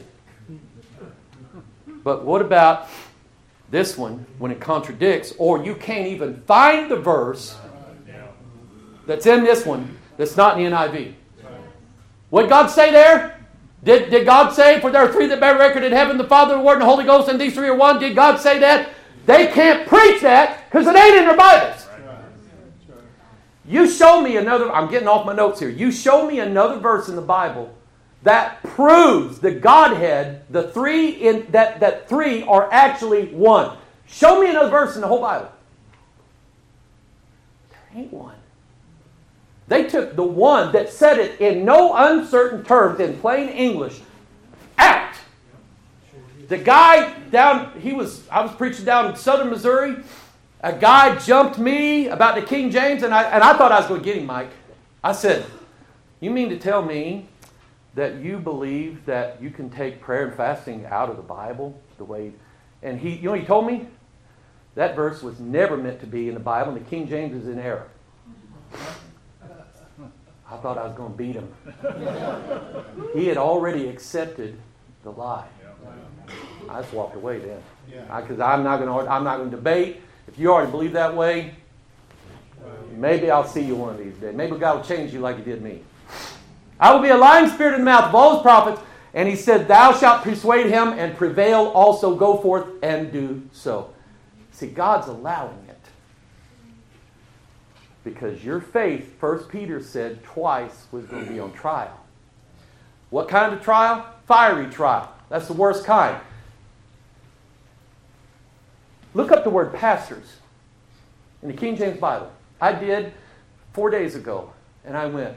But what about this one when it contradicts, or you can't even find the verse that's in this one that's not in the N I V? What did God say there? Did, did God say, for there are three that bear record in heaven, the Father, the Word, and the Holy Ghost, and these three are one? Did God say that? They can't preach that because it ain't in their Bibles. You show me another, I'm getting off my notes here. You show me another verse in the Bible that proves the Godhead, the three in that, that three are actually one. Show me another verse in the whole Bible. There ain't one. They took the one that said it in no uncertain terms, in plain English, out. The guy down, he was, I was preaching down in southern Missouri. A guy jumped me about the King James, and I, and I thought I was going to get him, Mike. I said, you mean to tell me that you believe that you can take prayer and fasting out of the Bible the way... And he, you know what he told me? That verse was never meant to be in the Bible, and the King James is in error. I thought I was going to beat him. He had already accepted the lie. I just walked away then. Because I'm not going to I'm not going to debate. If you already believe that way, maybe I'll see you one of these days. Maybe God will change you like He did me. I will be a lying spirit in the mouth of all His prophets. And He said, thou shalt persuade him and prevail also. Go forth and do so. See, God's allowing it. Because your faith, First Peter said twice, was going to be on trial. What kind of a trial? Fiery trial. That's the worst kind. Look up the word pastors in the King James Bible. I did four days ago, and I went.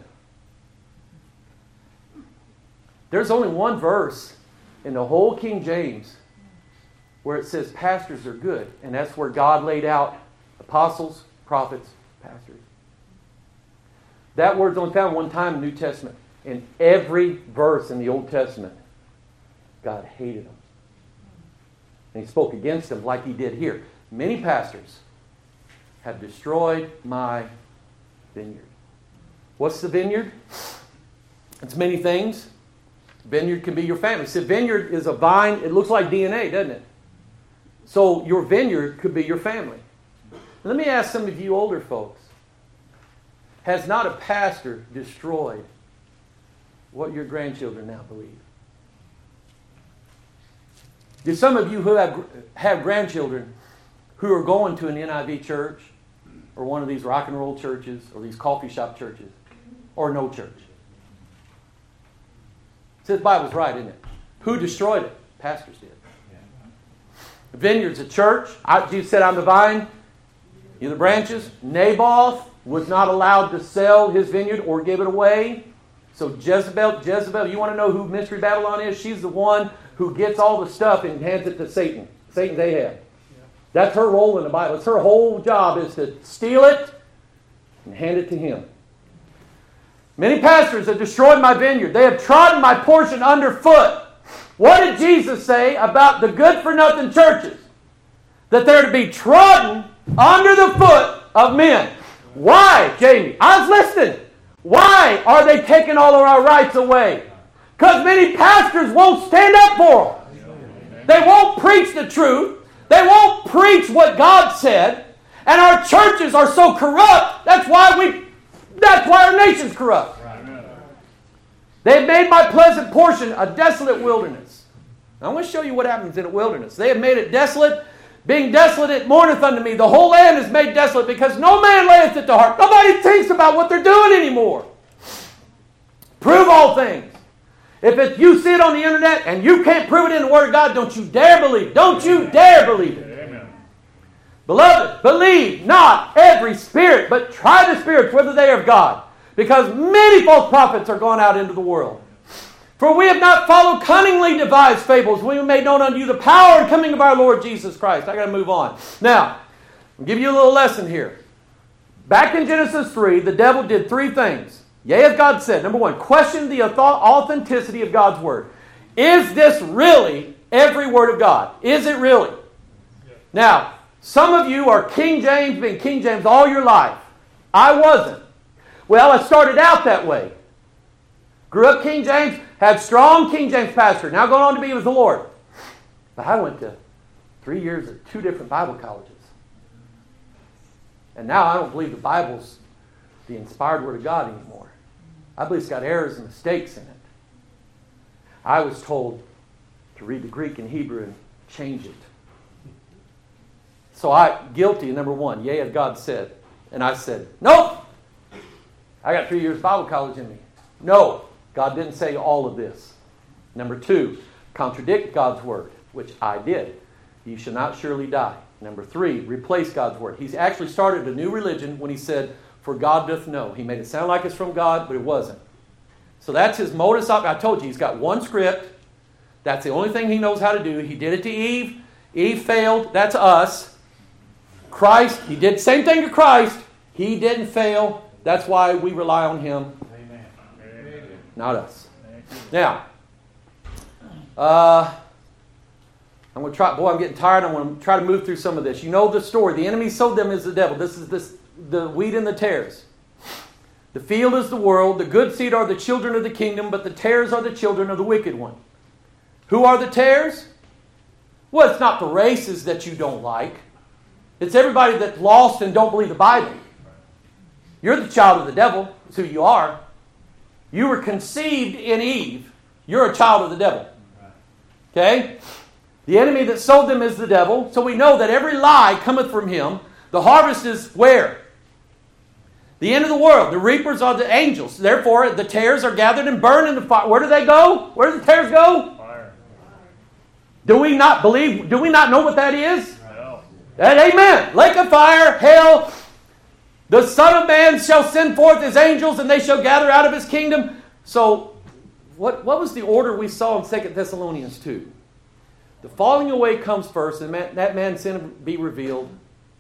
There's only one verse in the whole King James where it says pastors are good, and that's where God laid out apostles, prophets, pastors. That word's only found one time in the New Testament. In every verse in the Old Testament, God hated them. And He spoke against them like He did here. Many pastors have destroyed my vineyard. What's the vineyard? It's many things. Vineyard can be your family. See, vineyard is a vine. It looks like D N A, doesn't it? So your vineyard could be your family. Let me ask some of you older folks. Has not a pastor destroyed what your grandchildren now believe? Do some of you who have, have grandchildren who are going to an N I V church or one of these rock and roll churches or these coffee shop churches or no church? It says the Bible's right, isn't it? Who destroyed it? Pastors did. The vineyard's a church. I, Jesus said, I'm the vine, you're the branches. Naboth was not allowed to sell his vineyard or give it away. So Jezebel, Jezebel, you want to know who Mystery Babylon is? She's the one who gets all the stuff and hands it to Satan. Satan's Ahab. That's her role in the Bible. It's her whole job is to steal it and hand it to him. Many pastors have destroyed my vineyard. They have trodden my portion underfoot. What did Jesus say about the good-for-nothing churches? That they're to be trodden under the foot of men. Why, Jamie? I was listening. Why are they taking all of our rights away? Because many pastors won't stand up for them. They won't preach the truth. They won't preach what God said. And our churches are so corrupt, that's why we that's why our nation's corrupt. They've made my pleasant portion a desolate wilderness. Now, I want to show you what happens in a wilderness. They have made it desolate. Being desolate, it mourneth unto me. The whole land is made desolate because no man layeth it to heart. Nobody thinks about what they're doing anymore. Prove all things. If it, you see it on the internet and you can't prove it in the Word of God, don't you dare believe it. Don't you dare believe it. Amen. Beloved, believe not every spirit, but try the spirits whether they are of God. Because many false prophets are gone out into the world. For we have not followed cunningly devised fables. We have made known unto you the power and coming of our Lord Jesus Christ. I got to move on. Now, I'll give you a little lesson here. Back in Genesis three, the devil did three things. Yea, as God said. Number one, question the authenticity of God's Word. Is this really every Word of God? Is it really? Yeah. Now, some of you are King James, been King James all your life. I wasn't. Well, I started out that way. Grew up King James, had strong King James pastor. Now going on to be with the Lord. But I went to three years at two different Bible colleges. And now I don't believe the Bible's the inspired Word of God anymore. I believe it's got errors and mistakes in it. I was told to read the Greek and Hebrew and change it. So I, guilty, number one, yea, as God said. And I said, nope. I got three years Bible college in me. No, God didn't say all of this. Number two, contradict God's Word, which I did. You shall not surely die. Number three, replace God's Word. He's actually started a new religion when he said, for God doth know. He made it sound like it's from God, but it wasn't. So that's his modus operandi. I told you, he's got one script. That's the only thing he knows how to do. He did it to Eve. Eve failed. That's us. Christ, he did the same thing to Christ. He didn't fail. That's why we rely on him. Amen. Not us. Now, uh, I'm going to try. Boy, I'm getting tired. I'm going to try to move through some of this. You know the story. The enemy sowed them as the devil. This is this. The wheat and the tares. The field is the world. The good seed are the children of the kingdom, but the tares are the children of the wicked one. Who are the tares? Well, it's not the races that you don't like. It's everybody that's lost and don't believe the Bible. You're the child of the devil. That's who you are. You were conceived in Eve. You're a child of the devil. Okay? The enemy that sowed them is the devil. So we know that every lie cometh from him. The harvest is where? The end of the world. The reapers are the angels. Therefore, the tares are gathered and burned in the fire. Where do they go? Where do the tares go? Fire. Do we not believe? Do we not know what that is? No. That, amen. Lake of fire, hell. The Son of Man shall send forth his angels, and they shall gather out of his kingdom. So, what, what was the order we saw in Second Thessalonians two? The falling away comes first, and man, that man's sin be revealed.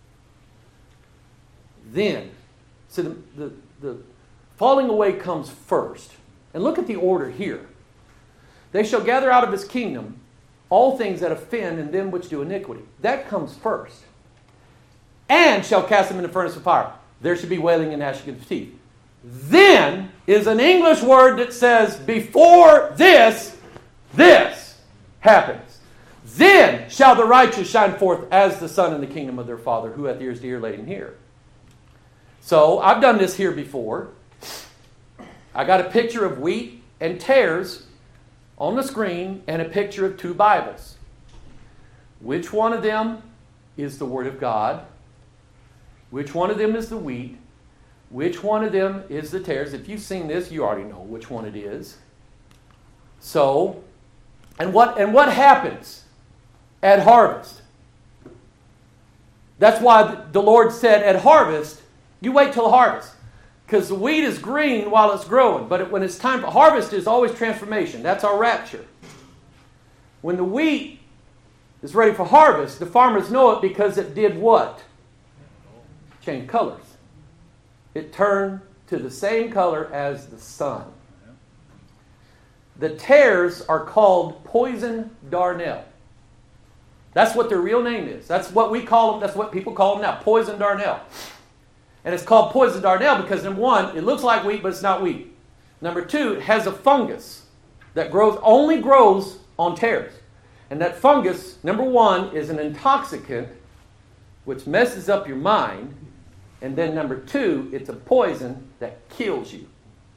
Then, so the, the, the falling away comes first. And look at the order here. They shall gather out of his kingdom all things that offend and them which do iniquity. That comes first. And shall cast them in the furnace of fire. There should be wailing and gnashing of teeth. Then is an English word that says, before this, this happens. Then shall the righteous shine forth as the sun in the kingdom of their Father. Who hath ears to hear, let him hear. So, I've done this here before. I got a picture of wheat and tares on the screen and a picture of two Bibles. Which one of them is the Word of God? Which one of them is the wheat? Which one of them is the tares? If you've seen this, you already know which one it is. So, and what and what happens at harvest? That's why the Lord said at harvest, you wait till harvest. Because the wheat is green while it's growing. But it, when it's time for harvest, is always transformation. That's our rapture. When the wheat is ready for harvest, the farmers know it because it did what? Change colors. It turned to the same color as the sun. The tares are called poison darnel. That's what their real name is. That's what we call them. That's what people call them now. Poison darnel. And it's called poison darnel because, number one, it looks like wheat, but it's not wheat. Number two, it has a fungus that grows only grows on tares. And that fungus, number one, is an intoxicant which messes up your mind. And then number two, it's a poison that kills you.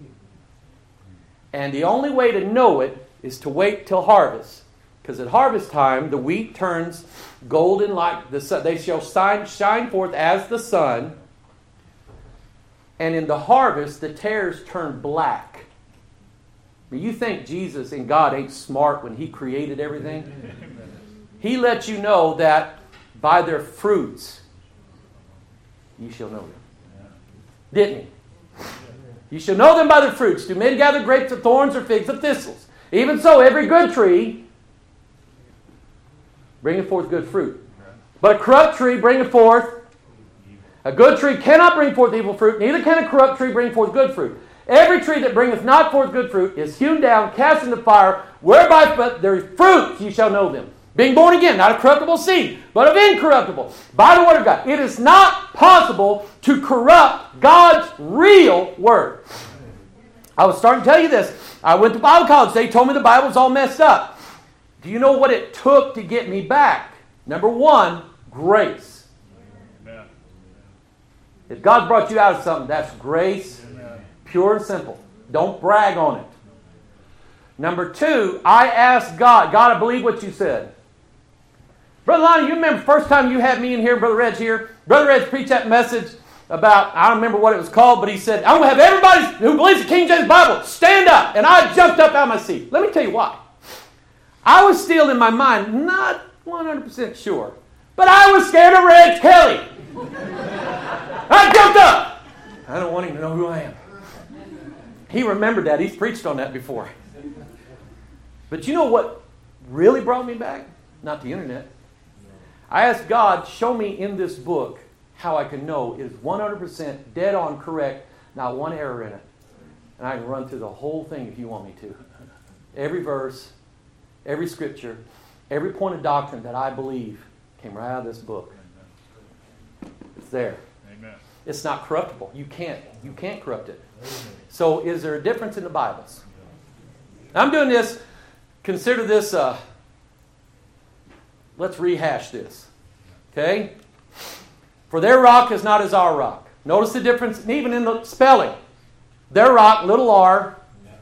And the only way to know it is to wait till harvest. Because at harvest time, the wheat turns golden like the sun. They shall shine, shine forth as the sun. And in the harvest, the tares turn black. You think Jesus and God ain't smart when He created everything? He let you know that by their fruits ye shall know them. Didn't He? You shall know them by their fruits. Do men gather grapes of thorns or figs of thistles? Even so, every good tree bringeth forth good fruit. But a corrupt tree bringeth forth... A good tree cannot bring forth evil fruit, neither can a corrupt tree bring forth good fruit. Every tree that bringeth not forth good fruit is hewn down, cast into fire, whereby but their fruits ye shall know them. Being born again, not of corruptible seed, but of incorruptible, by the word of God. It is not possible to corrupt God's real word. I was starting to tell you this. I went to Bible college. They told me the Bible's all messed up. Do you know what it took to get me back? Number one, grace. If God brought you out of something, that's grace, pure and simple. Don't brag on it. Number two, I asked God, God, I believe what you said. Brother Lonnie, you remember the first time you had me in here, Brother Reg here? Brother Reg preached that message about, I don't remember what it was called, but he said, I'm going to have everybody who believes the King James Bible stand up. And I jumped up out of my seat. Let me tell you why. I was still in my mind, not one hundred percent sure, but I was scared of Reg Kelly. I jumped up. I don't want him to know who I am. He remembered that. He's preached on that before. But you know what really brought me back? Not the internet. I asked God, show me in this book how I can know it is one hundred percent dead on correct, not one error in it. And I can run through the whole thing if you want me to. Every verse, every scripture, every point of doctrine that I believe came right out of this book. It's there. Amen. It's not corruptible. You can't. You can't corrupt it. So is there a difference in the Bibles? I'm doing this. Consider this. Uh, let's rehash this. Okay? For their rock is not as our rock. Notice the difference even in the spelling. Their rock, little r.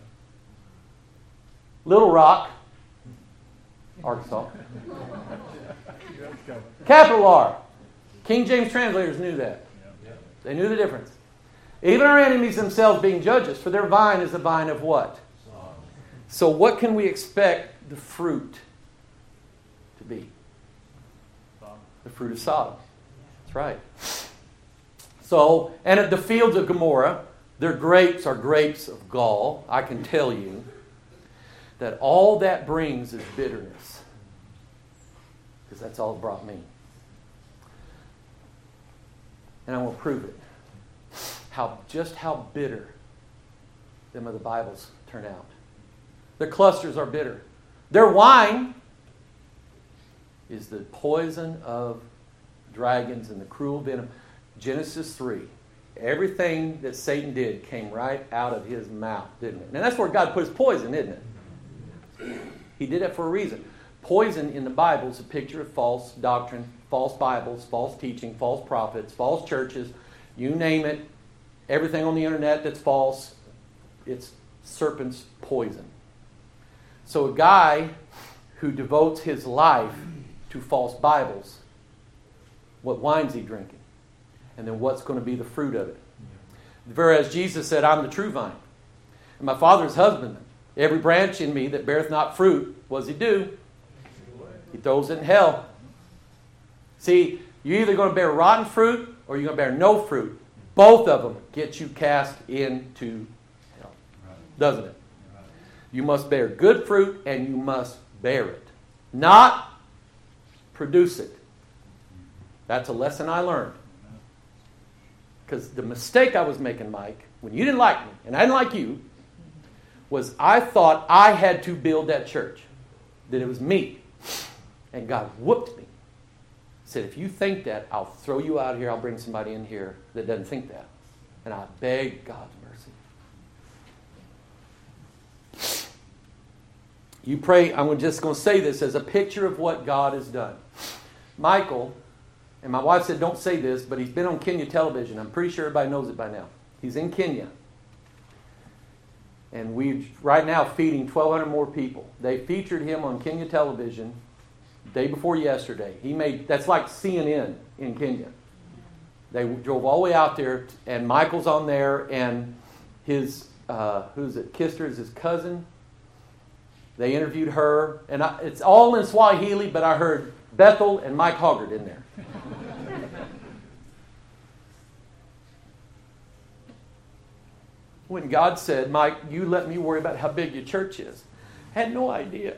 Little rock. Arkansas. Capital R. King James translators knew that. They knew the difference. Even our enemies themselves being judges, for their vine is the vine of what? So what can we expect the fruit to be? The fruit of Sodom. That's right. So, and at the fields of Gomorrah, their grapes are grapes of gall. I can tell you that all that brings is bitterness. Because that's all it brought me. And I will prove it. How just how bitter them of the Bibles turn out. Their clusters are bitter. Their wine is the poison of dragons and the cruel venom. Genesis three. Everything that Satan did came right out of his mouth, didn't it? And that's where God put his poison, isn't it? He did it for a reason. Poison in the Bible is a picture of false doctrine, false Bibles, false teaching, false prophets, false churches. You name it. Everything on the internet that's false, it's serpent's poison. So a guy who devotes his life to false Bibles, what wine's he drinking? And then what's going to be the fruit of it? Whereas Jesus said, I'm the true vine, and my Father's husbandman. Every branch in me that beareth not fruit, what does he do? He throws it in hell. See, you're either going to bear rotten fruit or you're going to bear no fruit. Both of them get you cast into hell. Doesn't it? You must bear good fruit and you must bear it. Not produce it. That's a lesson I learned. Because the mistake I was making, Mike, when you didn't like me and I didn't like you, was I thought I had to build that church. That it was me. And God whooped me. Said, if you think that, I'll throw you out of here. I'll bring somebody in here that doesn't think that. And I beg God's mercy. You pray, I'm just going to say this as a picture of what God has done. Michael, and my wife said don't say this, but he's been on Kenya television. I'm pretty sure everybody knows it by now. He's in Kenya. And we're right now feeding twelve hundred more people. They featured him on Kenya television day before yesterday. He made, that's like C N N in Kenya. They drove all the way out there, and Michael's on there, and his, uh, who's it, Kister is his cousin, They interviewed her, and I, it's all in Swahili, but I heard Bethel and Mike Hoggart in there. When God said, Mike, you let me worry about how big your church is. I had no idea.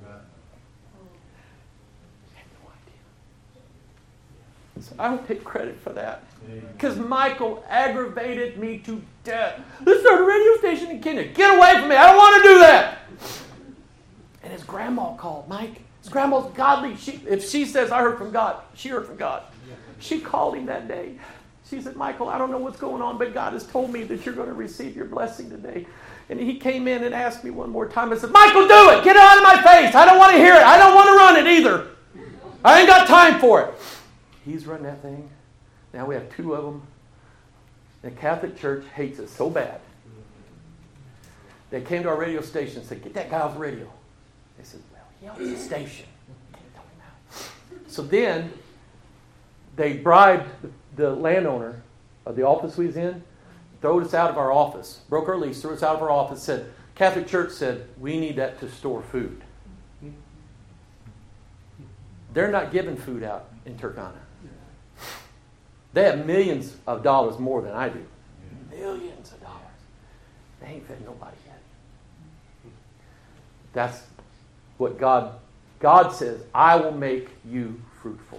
I had no idea. So I don't take credit for that. Because Michael aggravated me to death. Let's start a radio station in Kenya. Get away from me. I don't want to do that. And his grandma called. Mike, his grandma's godly. She, if she says, I heard from God, she heard from God. She called him that day. She said, Michael, I don't know what's going on, but God has told me that you're going to receive your blessing today. And he came in and asked me one more time. I said, Michael, do it. Get it out of my face. I don't want to hear it. I don't want to run it either. I ain't got time for it. He's running that thing. Now we have two of them. The Catholic Church hates us so bad. They came to our radio station and said, get that guy off the radio. They said, well, he owns the station. So then they bribed the, the landowner of the office we was in, threw us out of our office, broke our lease, threw us out of our office, said, Catholic Church said, we need that to store food. They're not giving food out in Turkana. They have millions of dollars more than I do. Millions of dollars. They ain't fed nobody yet. That's what God, God says, I will make you fruitful.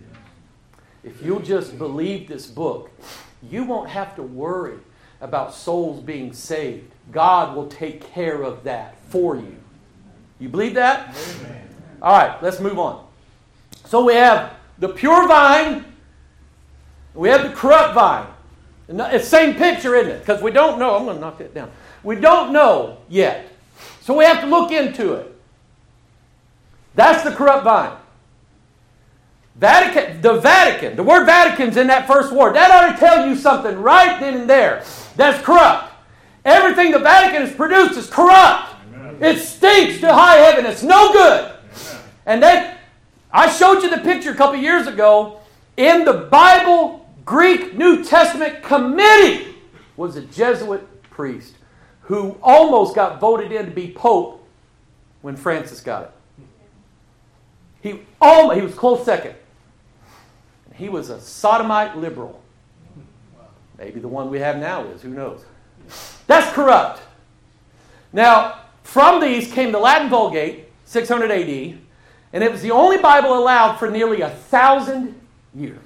If you'll just believe this book, you won't have to worry about souls being saved. God will take care of that for you. You believe that? Amen. All right, let's move on. So we have the pure vine. We have the corrupt vine. It's the same picture, isn't it? Because we don't know. I'm going to knock that down. We don't know yet. So we have to look into it. That's the corrupt vine. Vatican, the Vatican, the word Vatican's in that first word. That ought to tell you something right then and there. That's corrupt. Everything the Vatican has produced is corrupt. Amen. It stinks to high heaven. It's no good. Amen. And then, I showed you the picture a couple years ago. In the Bible Greek New Testament committee was a Jesuit priest who almost got voted in to be Pope when Francis got it. He almost, he was close second. He was a sodomite liberal. Maybe the one we have now is. Who knows? That's corrupt. Now, from these came the Latin Vulgate, six hundred A D, and it was the only Bible allowed for nearly a thousand years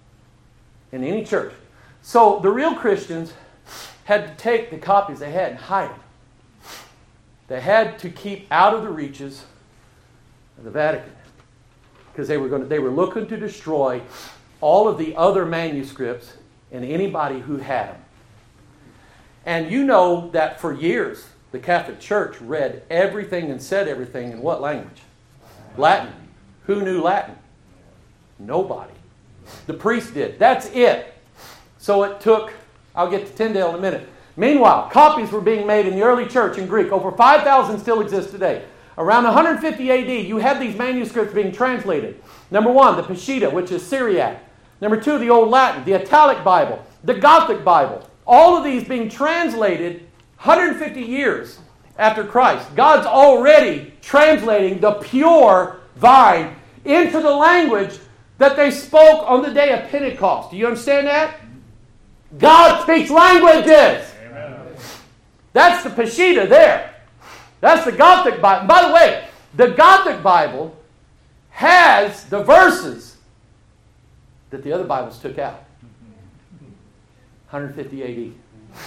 in any church. So the real Christians had to take the copies they had and hide them. They had to keep out of the reaches of the Vatican because they were going to, they were looking to destroy all of the other manuscripts and anybody who had them. And you know that for years the Catholic Church read everything and said everything in what language? Latin. Who knew Latin? Nobody. The priest did. That's it. So it took, I'll get to Tyndale in a minute. Meanwhile, copies were being made in the early church in Greek. Over five thousand still exist today. Around one hundred fifty A D, you have these manuscripts being translated. Number one, the Peshitta, which is Syriac. Number two, the Old Latin, the Italic Bible, the Gothic Bible. All of these being translated one hundred fifty years after Christ. God's already translating the pure vine into the language that they spoke on the day of Pentecost. Do you understand that? God speaks languages. Amen. That's the Peshitta there. That's the Gothic Bible. By the way, the Gothic Bible has the verses that the other Bibles took out. one hundred fifty A D.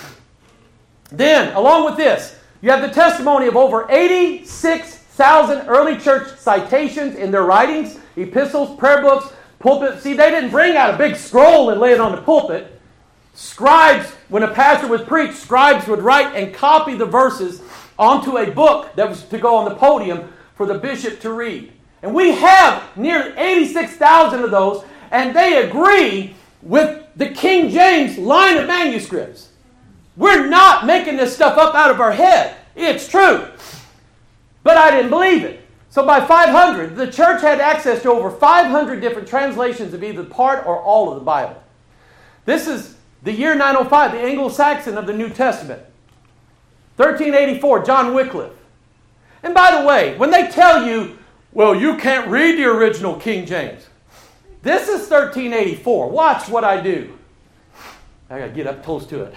Then, along with this, you have the testimony of over eighty-six thousand early church citations in their writings, epistles, prayer books, pulpit. See, they didn't bring out a big scroll and lay it on the pulpit. Scribes, when a pastor would preach, scribes would write and copy the verses onto a book that was to go on the podium for the bishop to read. And we have nearly eighty-six thousand of those, and they agree with the King James line of manuscripts. We're not making this stuff up out of our head. It's true. But I didn't believe it. So by five hundred, the church had access to over five hundred different translations of either part or all of the Bible. This is the year nine oh five, the Anglo-Saxon of the New Testament. thirteen eighty-four, John Wycliffe. And by the way, when they tell you, well, you can't read the original King James. This is thirteen eighty-four. Watch what I do. I got to get up close to it.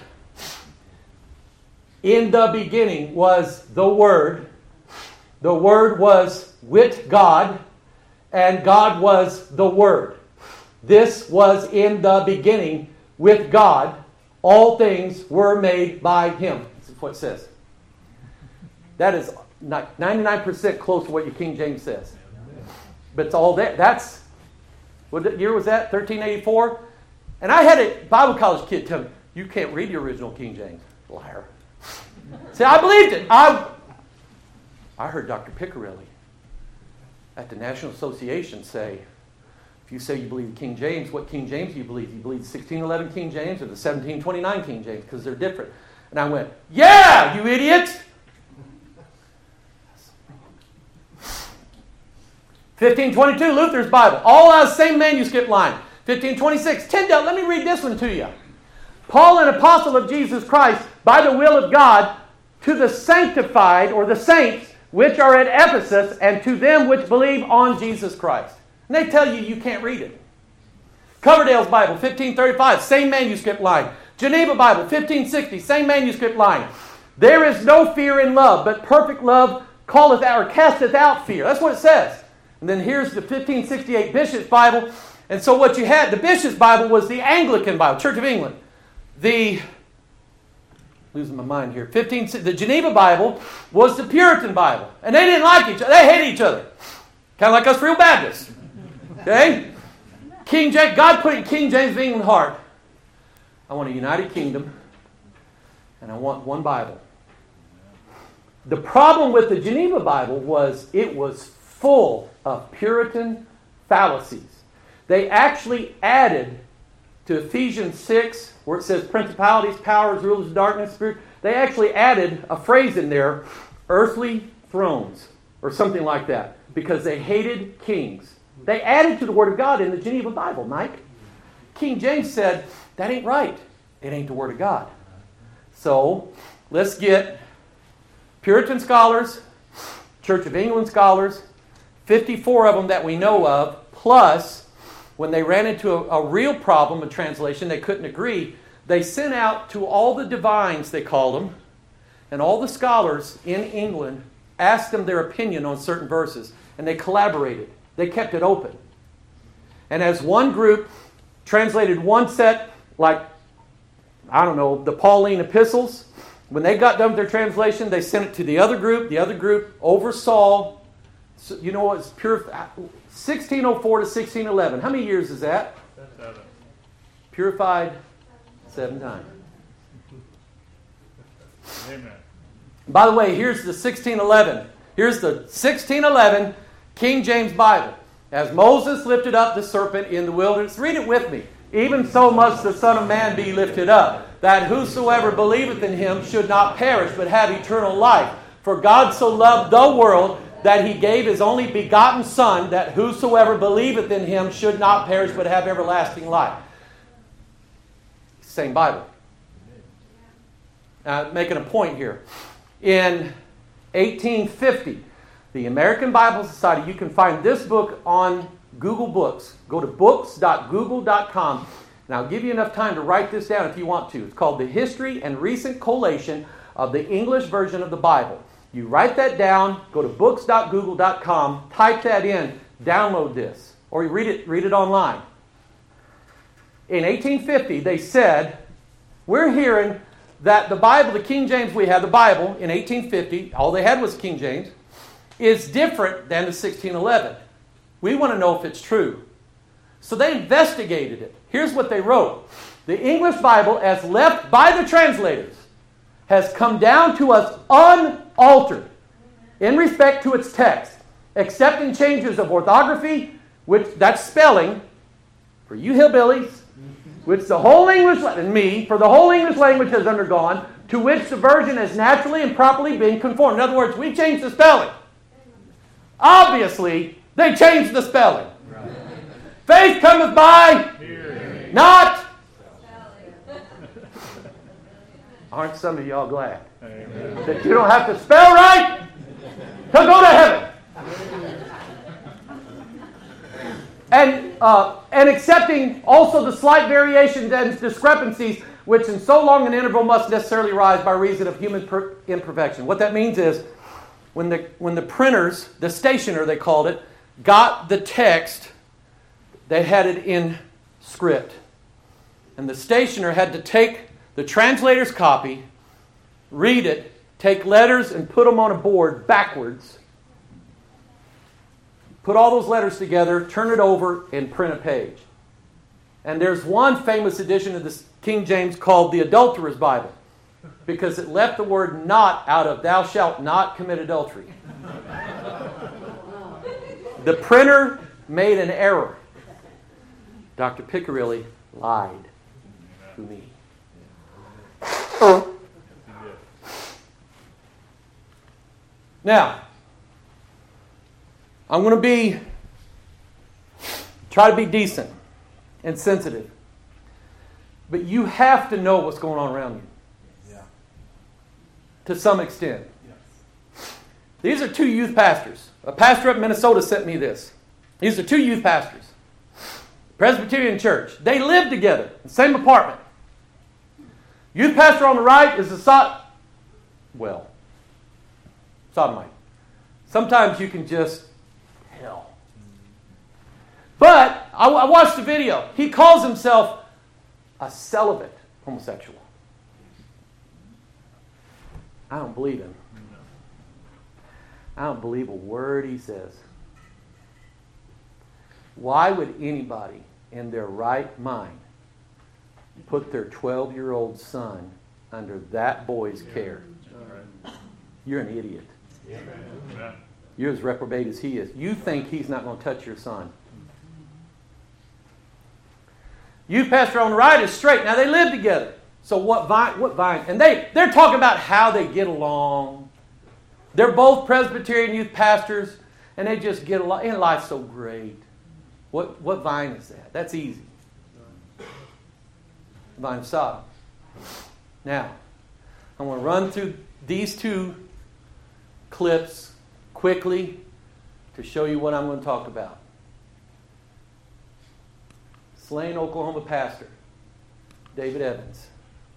In the beginning was the Word. The Word was with God, and God was the Word. This was in the beginning with God. All things were made by Him. That's what it says. That is ninety-nine percent close to what your King James says. But it's all there. That's, what year was that? thirteen eighty-four? And I had a Bible college kid tell me, you can't read the original King James. Liar. See, I believed it. I, I heard Doctor Piccarelli at the National Association say, if you say you believe King James, what King James do you believe? Do you believe the sixteen eleven King James or the seventeen twenty-nine King James? Because they're different. And I went, yeah, you idiots! fifteen twenty-two, Luther's Bible. All out of the same manuscript line. fifteen twenty-six, Tyndale, let me read this one to you. Paul, an apostle of Jesus Christ, by the will of God, to the sanctified, or the saints, which are at Ephesus, and to them which believe on Jesus Christ. And they tell you you can't read it. Coverdale's Bible, fifteen thirty-five, same manuscript line. Geneva Bible, fifteen sixty, same manuscript line. There is no fear in love, but perfect love calleth out, or casteth out fear. That's what it says. And then here's the fifteen sixty-eight Bishop's Bible. And so what you had, the Bishop's Bible was the Anglican Bible, Church of England. The, losing my mind here, fifteen, the Geneva Bible was the Puritan Bible. And they didn't like each other. They hated each other. Kind of like us real Baptists. Okay? King James, God put in King James of England heart. I want a united kingdom. And I want one Bible. The problem with the Geneva Bible was it was full of Puritan fallacies. They actually added to Ephesians six, where it says principalities, powers, rulers of darkness, spirit, they actually added a phrase in there, earthly thrones, or something like that, because they hated kings. They added to the Word of God in the Geneva Bible, Mike. King James said, that ain't right. It ain't the Word of God. So, let's get Puritan scholars, Church of England scholars, fifty-four of them that we know of, plus when they ran into a, a real problem of translation, they couldn't agree, they sent out to all the divines, they called them, and all the scholars in England, asked them their opinion on certain verses, and they collaborated. They kept it open. And as one group translated one set, like, I don't know, the Pauline epistles, when they got done with their translation, they sent it to the other group. The other group oversaw, you know what, it's pure, sixteen oh four to sixteen eleven. How many years is that? Seven. Purified seven times. Amen. By the way, here's the sixteen eleven. Here's the sixteen eleven King James Bible. As Moses lifted up the serpent in the wilderness. Read it with me. Even so must the Son of Man be lifted up, that whosoever believeth in him should not perish, but have eternal life. For God so loved the world that he gave his only begotten Son, that whosoever believeth in him should not perish, but have everlasting life. Same Bible. Now, making a point here. In eighteen fifty, the American Bible Society, you can find this book on Google Books. Go to books dot google dot com, and I'll give you enough time to write this down if you want to. It's called The History and Recent Collation of the English Version of the Bible. You write that down, go to books dot google dot com, type that in, download this, or you read it, read it online. In eighteen fifty, they said, we're hearing that the Bible, the King James we had, the Bible in eighteen fifty, all they had was King James, is different than the sixteen eleven. We want to know if it's true. So they investigated it. Here's what they wrote. The English Bible, as left by the translators, has come down to us unaltered in respect to its text, except in changes of orthography, which that's spelling, for you hillbillies, which the whole English, and me, for the whole English language has undergone, to which the version has naturally and properly been conformed. In other words, we changed the spelling. Obviously, they changed the spelling. Right. Faith cometh by hearing, not. Aren't some of y'all glad Amen. That you don't have to spell right? He'll go to heaven. And, uh, and accepting also the slight variations and discrepancies which in so long an interval must necessarily arise by reason of human per- imperfection. What that means is when the, when the printers, the stationer they called it, got the text, they had it in script. And the stationer had to take the translator's copy, read it, take letters and put them on a board backwards, put all those letters together, turn it over, and print a page. And there's one famous edition of the King James called the Adulterer's Bible, because it left the word not out of thou shalt not commit adultery. The printer made an error. Doctor Piccirilli lied to me. Now, I'm going to be, try to be decent and sensitive. But you have to know what's going on around you. Yeah. To some extent. Yeah. These are two youth pastors. A pastor up in Minnesota sent me this. These are two youth pastors. Presbyterian church. They live together in the same apartment. Youth pastor on the right is a sod... Well, sodomite. Sometimes you can just tell. But I, I watched the video. He calls himself a celibate homosexual. I don't believe him. I don't believe a word he says. Why would anybody in their right mind put their twelve-year-old son under that boy's care? You're an idiot. You're as reprobate as he is. You think he's not going to touch your son. Youth pastor on the right is straight. Now they live together. So what vine? What vine? And they, they're talking about how they get along. They're both Presbyterian youth pastors, and they just get along. And life's so great. What what vine is that? That's easy. Vine of Sodom. Now, I want to run through these two clips quickly to show you what I'm going to talk about. Slain, Oklahoma pastor, David Evans.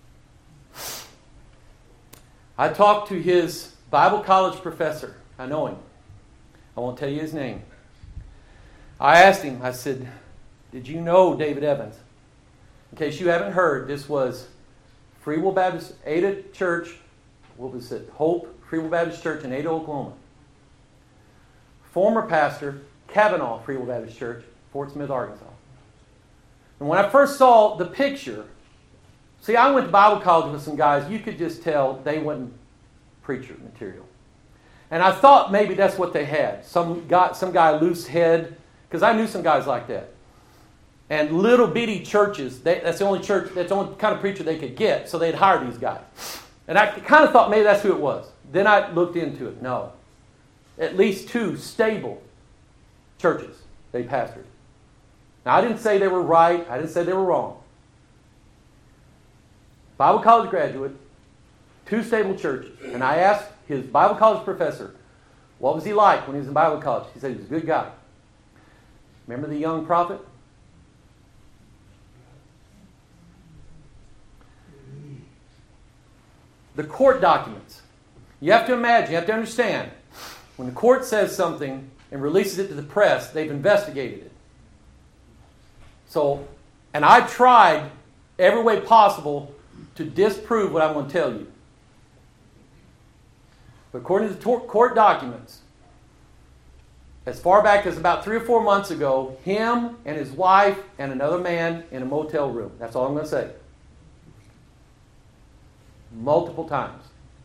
I talked to his Bible college professor. I know him. I won't tell you his name. I asked him, I said, did you know David Evans? In case you haven't heard, this was Free Will Baptist Ada Church. What was it? Hope Free Will Baptist Church in Ada, Oklahoma. Former pastor, Kavanaugh Free Will Baptist Church, Fort Smith, Arkansas. And when I first saw the picture, see, I went to Bible college with some guys, you could just tell they wasn't preacher material. And I thought maybe that's what they had. Some guy, some guy loose head, because I knew some guys like that. And little bitty churches, they, that's the only church, that's the only kind of preacher they could get, so they'd hire these guys. And I kind of thought maybe that's who it was. Then I looked into it. No. At least two stable churches they pastored. Now, I didn't say they were right. I didn't say they were wrong. Bible college graduate, two stable churches. And I asked his Bible college professor, what was he like when he was in Bible college? He said he was a good guy. Remember the young prophet? The court documents. You have to imagine, you have to understand, when the court says something and releases it to the press, they've investigated it. So, and I tried every way possible to disprove what I'm going to tell you. But according to the court documents, as far back as about three or four months ago, him and his wife and another man in a motel room. That's all I'm going to say. Multiple times.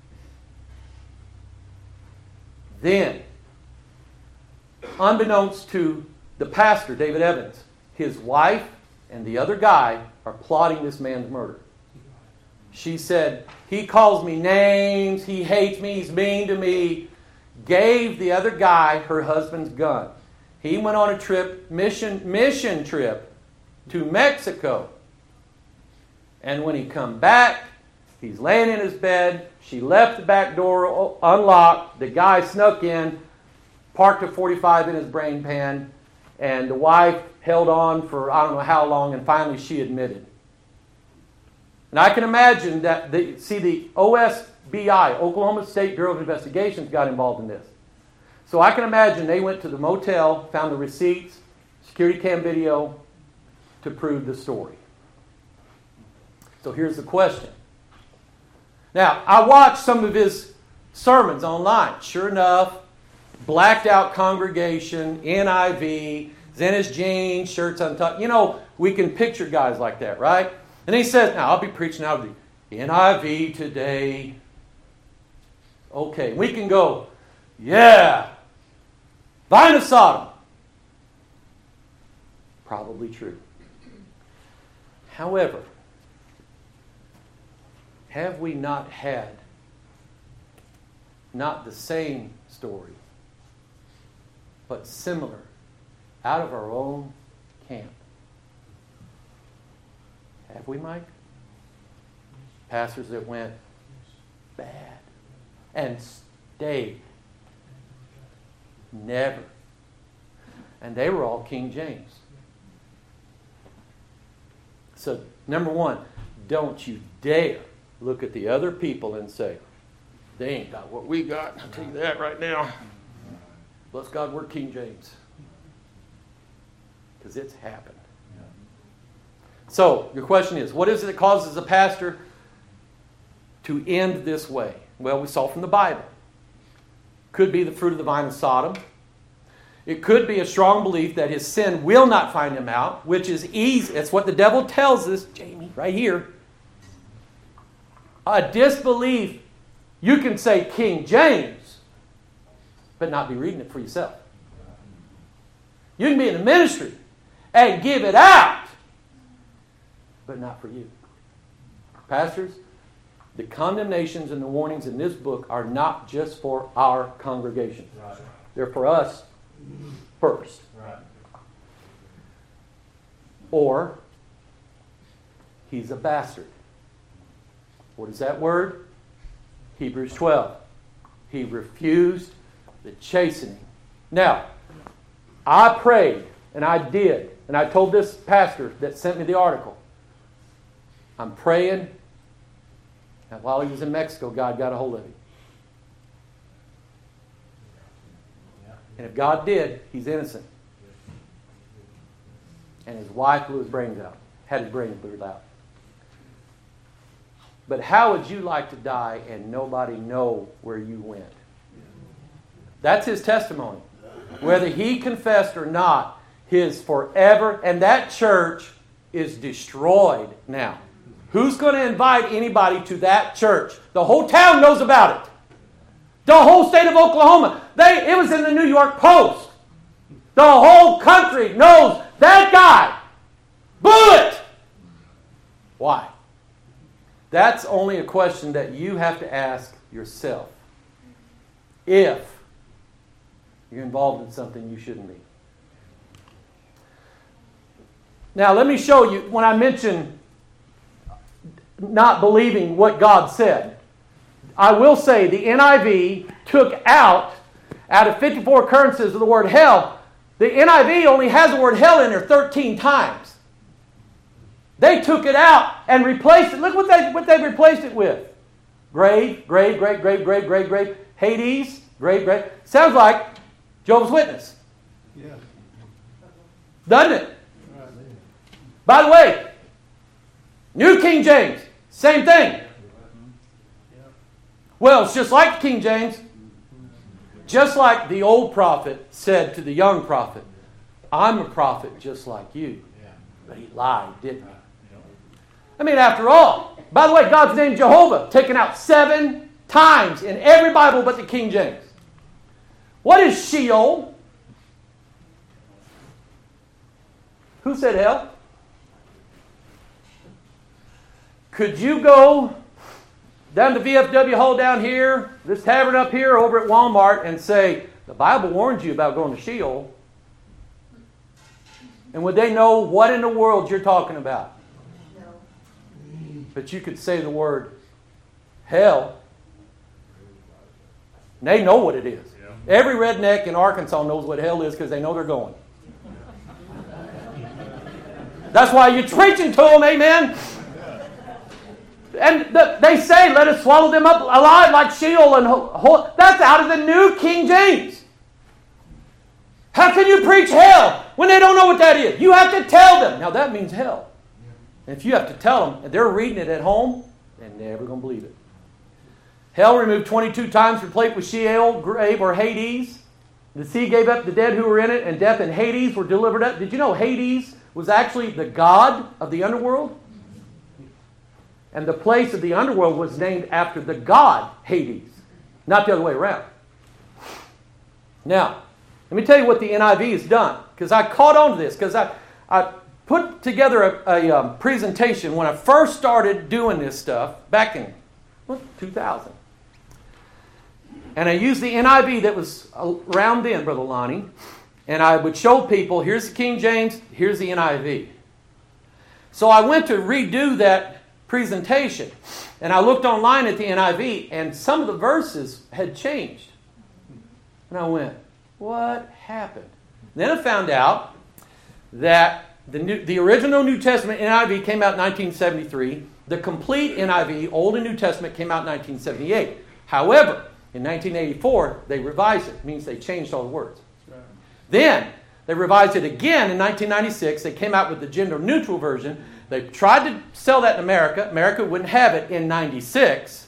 Then, unbeknownst to the pastor, David Evans, his wife and the other guy are plotting this man's murder. She said, he calls me names, he hates me, he's mean to me. Gave the other guy her husband's gun. He went on a trip, mission, mission trip to Mexico. And when he come back, He's laying in his bed. She left the back door unlocked. The guy snuck in, parked a forty-five in his brain pan, and the wife held on for I don't know how long, and finally she admitted. And I can imagine that, the, see, the O S B I, Oklahoma State Bureau of Investigations, got involved in this. So I can imagine they went to the motel, found the receipts, security cam video to prove the story. So here's the question. Now, I watched some of his sermons online. Sure enough, blacked out congregation, N I V, he's in his jeans, shirts untucked. You know, we can picture guys like that, right? And he says, now I'll be preaching out of the N I V today. Okay, we can go, yeah, Vine of Sodom. Probably true. However, have we not had not the same story, but similar, out of our own camp? Have we, Mike? Pastors that went bad and stayed. Never. And they were all King James. So, number one, don't you dare look at the other people and say, they ain't got what we got. I'll tell you that right now. Bless God, we're King James. Because it's happened. So, your question is, what is it that causes a pastor to end this way? Well, we saw from the Bible. Could be the fruit of the vine of Sodom. It could be a strong belief that his sin will not find him out, which is easy. That's what the devil tells us, Jamie, right here. A disbelief, you can say King James, but not be reading it for yourself. You can be in the ministry and give it out, but not for you. Pastors, the condemnations and the warnings in this book are not just for our congregation. Right. They're for us first. Right. Or, he's a bastard. What is that word? Hebrews twelve. He refused the chastening. Now, I prayed, and I did, and I told this pastor that sent me the article, I'm praying, and while he was in Mexico, God got a hold of him. And if God did, he's innocent. And his wife blew his brains out. Had his brains blew out. But how would you like to die and nobody know where you went? That's his testimony. Whether he confessed or not, his forever, and that church is destroyed now. Who's going to invite anybody to that church? The whole town knows about it. The whole state of Oklahoma. They, it was in the New York Post. The whole country knows that guy blew it. Why? That's only a question that you have to ask yourself. If you're involved in something you shouldn't be. Now, let me show you, when I mention not believing what God said, I will say the N I V took out, out of fifty-four occurrences of the word hell, the N I V only has the word hell in there thirteen times. They took it out and replaced it. Look what they what they replaced it with. Grave, grave, grave, grave, grave, grave, grave. Hades, grave, grave. Sounds like Jehovah's Witness. Yeah. Doesn't it? By the way, New King James, same thing. Well, it's just like King James. Just like the old prophet said to the young prophet, I'm a prophet just like you. But he lied, didn't he? I mean, after all, by the way, God's name Jehovah, taken out seven times in every Bible but the King James. What is Sheol? Who said hell? Could you go down to V F W Hall down here, this tavern up here, over at Walmart, and say, the Bible warns you about going to Sheol? And would they know what in the world you're talking about? No. But you could say the word Hell. And they know what it is. Every redneck in Arkansas knows what hell is because they know they're going. That's why you're preaching to them, amen? And the, they say, let us swallow them up alive like Sheol. And ho- ho- that's out of the New King James. How can you preach hell when they don't know what that is? You have to tell them. Now that means hell. And if you have to tell them, and they're reading it at home, they're never going to believe it. Hell removed twenty-two times, replaced with Sheol, grave, or Hades. The sea gave up the dead who were in it, and death and Hades were delivered up. Did you know Hades was actually the god of the underworld? And the place of the underworld was named after the god Hades, not the other way around. Now, let me tell you what the N I V has done, because I caught on to this, because I, I put together a, a um, presentation when I first started doing this stuff back in what, two thousand. And I used the N I V that was around then, Brother Lonnie, and I would show people, here's the King James, here's the N I V. So I went to redo that presentation, and I looked online at the N I V, and some of the verses had changed. And I went, what happened? Then I found out that the, new, the original New Testament N I V came out in nineteen seventy-three. The complete N I V, Old and New Testament, came out in nineteen seventy-eight. However, in nineteen eighty-four, they revised it. It means they changed all the words. Right. Then, they revised it again in nineteen ninety-six. They came out with the gender-neutral version. They tried to sell that in America. America wouldn't have it in ninety-six.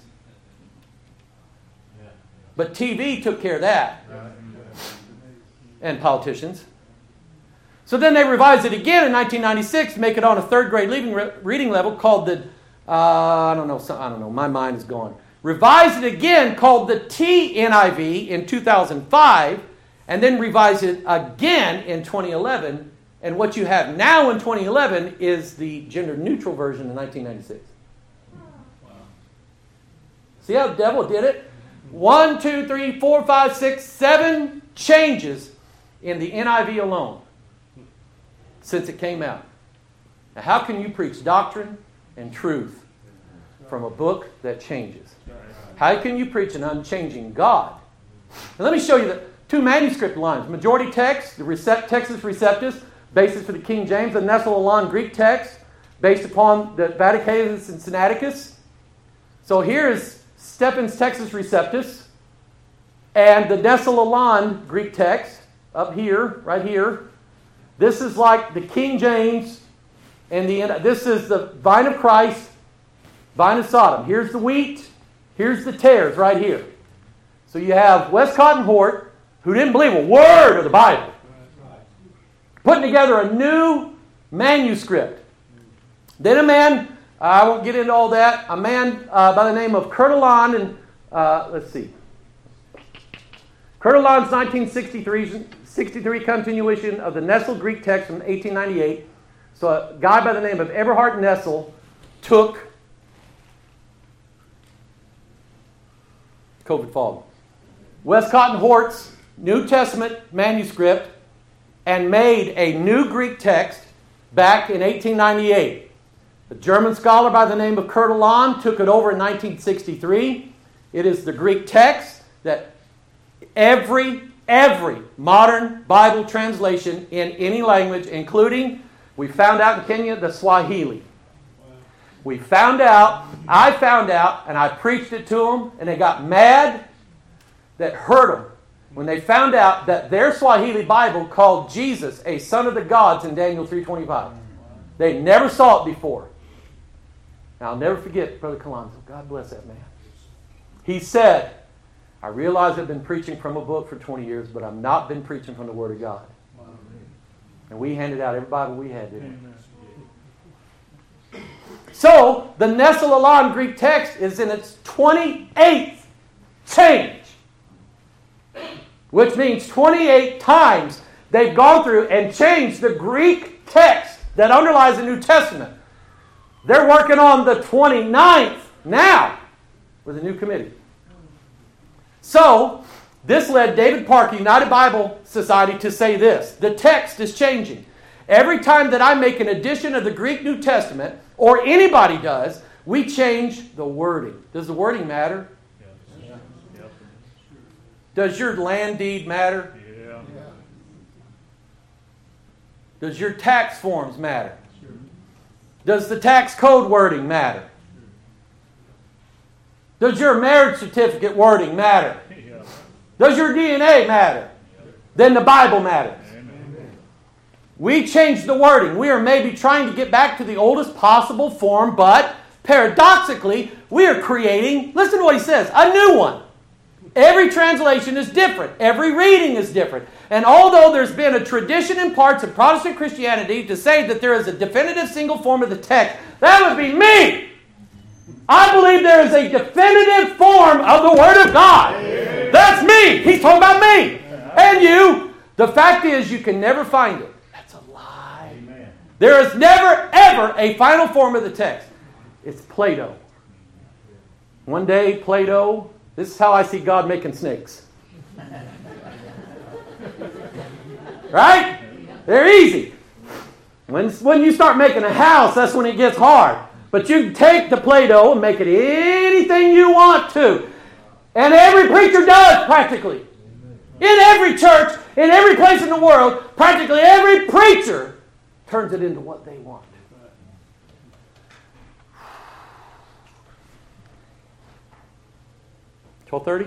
But T V took care of that. And politicians. So then they revised it again in nineteen ninety-six to make it on a third grade reading level called the, uh, I don't know, I don't know, my mind is gone. Revised it again called the T N I V in two thousand five, and then revised it again in twenty eleven. And what you have now in twenty eleven is the gender-neutral version in nineteen ninety-six. Wow. See how the devil did it? One, two, three, four, five, six, seven changes in the N I V alone since it came out. Now, how can you preach doctrine and truth from a book that changes? How can you preach an unchanging God? Now, let me show you the two manuscript lines. Majority text, the Recept, Textus Receptus, basis for the King James, the Nestle-Aland Greek text, based upon the Vaticanus and Sinaiticus. So here is Stephan's Textus Receptus and the Nestle-Aland Greek text up here, right here. This is like the King James and the this is the vine of Christ, vine of Sodom. Here's the wheat, here's the tares right here. So you have Westcott and Hort, who didn't believe a word of the Bible, putting together a new manuscript. Then a man, I won't get into all that, a man uh, by the name of Curtiland, and uh, let's see. Curtiland's nineteen sixty-three, sixty-three continuation of the Nestle Greek text from eighteen ninety-eight. So a guy by the name of Eberhard Nestle took COVID fog. Westcott and Hort's New Testament manuscript and made a new Greek text back in eighteen ninety-eight. A German scholar by the name of Curtiland took it over in nineteen sixty-three. It is the Greek text that every, every modern Bible translation in any language, including, we found out in Kenya, the Swahili. We found out, I found out, and I preached it to them, and they got mad. That hurt them when they found out that their Swahili Bible called Jesus a son of the gods in Daniel three twenty-five. They never saw it before. Now, I'll never forget Brother Kalonzo. God bless that man. He said, I realize I've been preaching from a book for twenty years, but I've not been preaching from the Word of God. And we handed out every Bible we had, didn't we? So, the Nestle-Aland Greek text is in its twenty-eighth change. Which means twenty-eight times they've gone through and changed the Greek text that underlies the New Testament. They're working on the twenty-ninth now with a new committee. So, this led David Parker, United Bible Society, to say this. The text is changing. Every time that I make an edition of the Greek New Testament, or anybody does, We change the wording. Does the wording matter? Yeah. Yeah. Does your land deed matter? Yeah. Does your tax forms matter? Does the tax code wording matter? Does your marriage certificate wording matter? Yeah. Does your D N A matter? Then the Bible matters. Amen. We changed the wording. We are maybe trying to get back to the oldest possible form, but paradoxically, we are creating, listen to what he says, a new one. Every translation is different. Every reading is different. And although there's been a tradition in parts of Protestant Christianity to say that there is a definitive single form of the text, that would be me. I believe there is a definitive form of the Word of God. Amen. That's me. He's talking about me. And you. The fact is, you can never find it. That's a lie. Amen. There is never, ever a final form of the text. It's Plato. One day, Plato, this is how I see God making snakes. Right? They're easy. When, when you start making a house, that's when it gets hard. But you take the Play-Doh and make it anything you want to. And every preacher does, practically. In every church, in every place in the world, practically every preacher turns it into what they want. twelve thirty?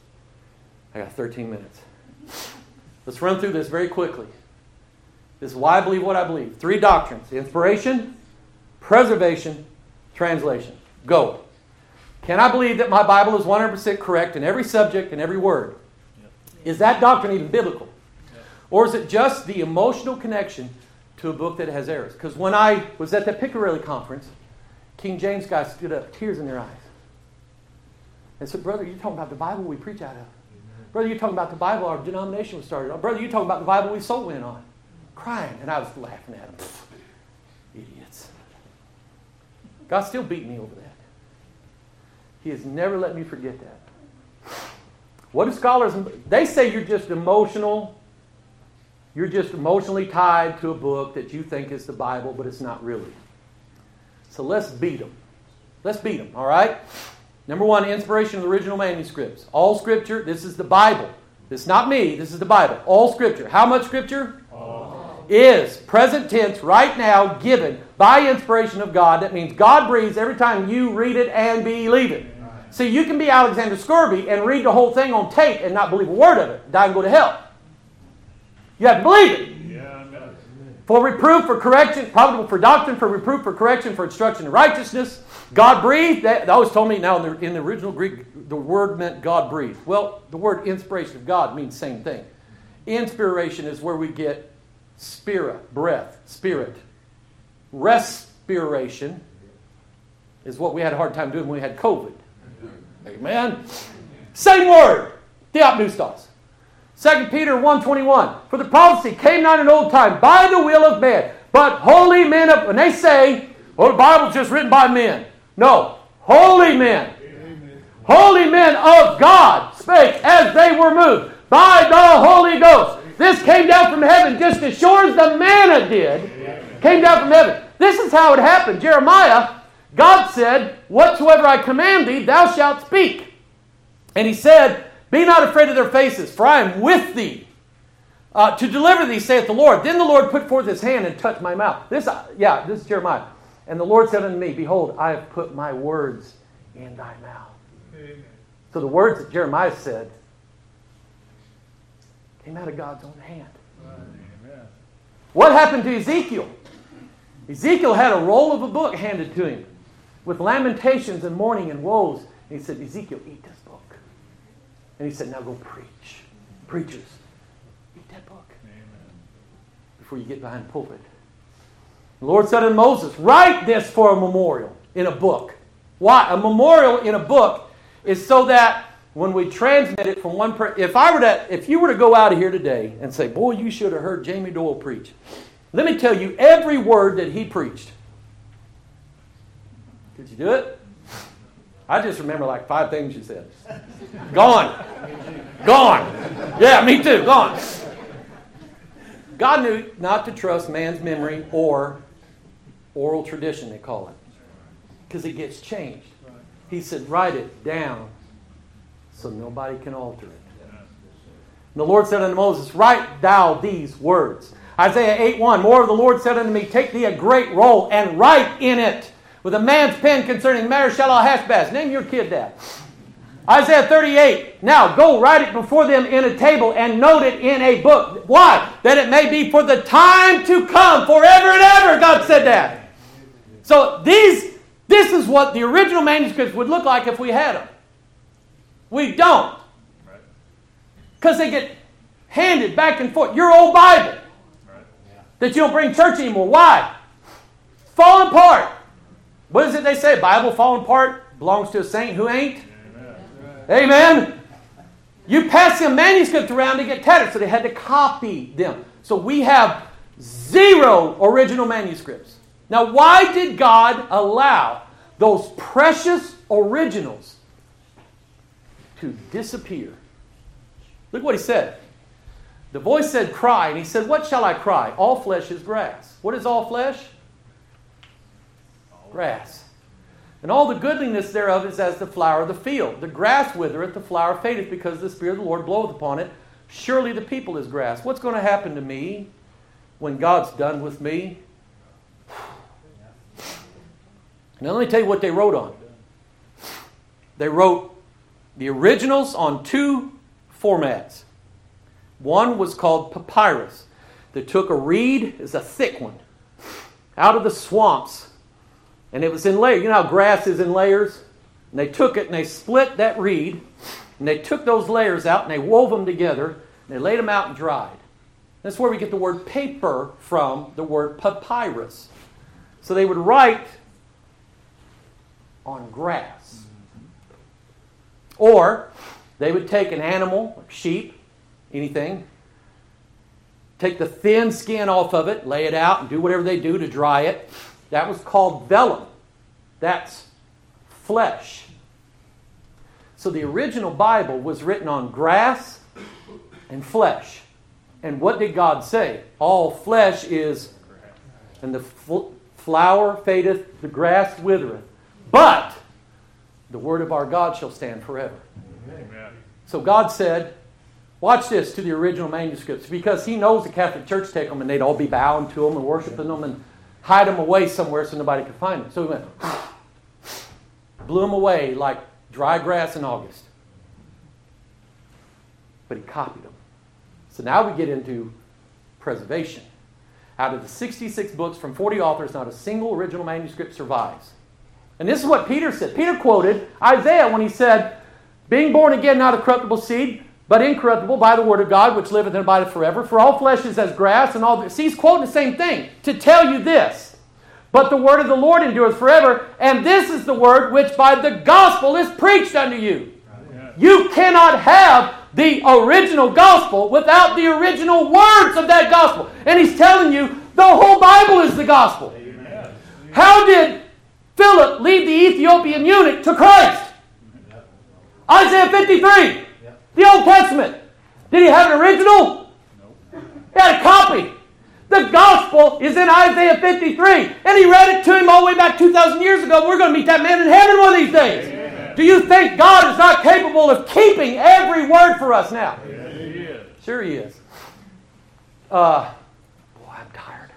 I got thirteen minutes. Let's run through this very quickly. This is why I believe what I believe. Three doctrines. Inspiration, preservation, translation. Go. Can I believe that my Bible is one hundred percent correct in every subject and every word? Yep. Is that doctrine even biblical? Yep. Or is it just the emotional connection to a book that has errors? Because when I was at the Piccarelli conference, King James guys stood up, tears in their eyes. And said, brother, you're talking about the Bible we preach out of. Brother, you're talking about the Bible our denomination was started on. Brother, you're talking about the Bible we soul went on. Crying. And I was laughing at them. Idiots. God still beat me over that. He has never let me forget that. What do scholars... They say you're just emotional. You're just emotionally tied to a book that you think is the Bible, but it's not really. So let's beat them. Let's beat them, all right? Number one, inspiration of the original manuscripts. All Scripture, this is the Bible. This is not me, this is the Bible. All Scripture. How much Scripture? All. Is, present tense, right now, given by inspiration of God. That means God breathes every time you read it and believe it. Right. See, you can be Alexander Scourby and read the whole thing on tape and not believe a word of it. Die and go to hell. You have to believe it. Yeah, for reproof, for correction, probable for doctrine, for reproof, for correction, for instruction in righteousness. God breathed. That, that always told me, now in the, in the original Greek, the word meant God breathed. Well, the word inspiration of God means the same thing. Inspiration is where we get spira, breath, spirit. Respiration is what we had a hard time doing when we had COVID. Amen. Same word. Diapneustos. Second Peter one twenty-one. For the prophecy came not in old time by the will of man, but holy men of... When they say, well, the Bible's just written by men. No. Holy men. Amen. Holy men of God spake as they were moved by the Holy Ghost. This came down from heaven just as sure as the manna did. Amen. Came down from heaven. This is how it happened. Jeremiah, God said, whatsoever I command thee, thou shalt speak. And he said, be not afraid of their faces, for I am with thee. Uh, to deliver thee, saith the Lord. Then the Lord put forth his hand and touched my mouth. This, uh, yeah, this is Jeremiah. And the Lord said unto me, behold, I have put my words in thy mouth. Amen. So the words that Jeremiah said came out of God's own hand. Amen. What happened to Ezekiel? Ezekiel had a roll of a book handed to him with lamentations and mourning and woes. And he said, Ezekiel, eat this book. And he said, now go preach. Preachers, eat that book. Amen. Before you get behind the pulpit. The Lord said to Moses, write this for a memorial in a book. Why? A memorial in a book is so that when we transmit it from one person, if I were to, if you were to go out of here today and say, boy, you should have heard Jamie Doyle preach. Let me tell you every word that he preached. Could you do it? I just remember like five things you said. Gone. Gone. Yeah, me too. Gone. God knew not to trust man's memory or oral tradition, they call it. because it gets changed. He said, write it down so nobody can alter it. And the Lord said unto Moses, write thou these words. Isaiah eight one, more of the Lord said unto me, take thee a great roll and write in it with a man's pen concerning Maher-shalal-hash-baz. Name your kid that. Isaiah thirty-eight, now go write it before them in a table and note it in a book. Why? That it may be for the time to come, forever and ever, God said that. So these, this is what the original manuscripts would look like if we had them. We don't. Because they get handed back and forth. Your old Bible. That you don't bring church anymore. Why? Falling apart. What is it they say? Bible falling apart belongs to a saint who ain't. Amen. Amen. You pass them manuscripts around to get tattered, so they had to copy them. So we have zero original manuscripts. Now, why did God allow those precious originals to disappear? Look what he said. The voice said, cry. And he said, what shall I cry? All flesh is grass. What is all flesh? Grass. And all the goodliness thereof is as the flower of the field. The grass withereth, the flower fadeth, because the Spirit of the Lord bloweth upon it. Surely the people is grass. What's going to happen to me when God's done with me? Now let me tell you what they wrote on. They wrote the originals on two formats. One was called papyrus. They took a reed, it's a thick one, out of the swamps. And it was in layers. You know how grass is in layers? And they took it and they split that reed. And they took those layers out and they wove them together. And they laid them out and dried. That's where we get the word paper from, the word papyrus. So they would write on grass. Or they would take an animal, like sheep, anything, take the thin skin off of it, lay it out, and do whatever they do to dry it. That was called vellum. That's flesh. So the original Bible was written on grass and flesh. And what did God say? All flesh is, and the fl- flower fadeth, the grass withereth. But the word of our God shall stand forever. Amen. So God said, watch this, to the original manuscripts, because he knows the Catholic Church take them and they'd all be bowing to them and worshiping them and hide them away somewhere so nobody could find them. So he went, blew them away like dry grass in August. But he copied them. So now we get into preservation. Out of the sixty-six books from forty authors, not a single original manuscript survives. And this is what Peter said. Peter quoted Isaiah when he said, being born again, not a corruptible seed, but incorruptible by the word of God, which liveth and abideth forever. For all flesh is as grass, and all... See, he's quoting the same thing. To tell you this. But the word of the Lord endureth forever, and this is the word which by the gospel is preached unto you. Amen. You cannot have the original gospel without the original words of that gospel. And he's telling you the whole Bible is the gospel. Amen. How did Philip lead the Ethiopian eunuch to Christ? Isaiah fifty-three. The Old Testament. Did he have an original? No. He had a copy. The gospel is in Isaiah fifty-three. And he read it to him all the way back two thousand years ago. We're going to meet that man in heaven one of these days. Amen. Do you think God is not capable of keeping every word for us now? Yes, he is. Sure he is. Uh, boy, I'm tired.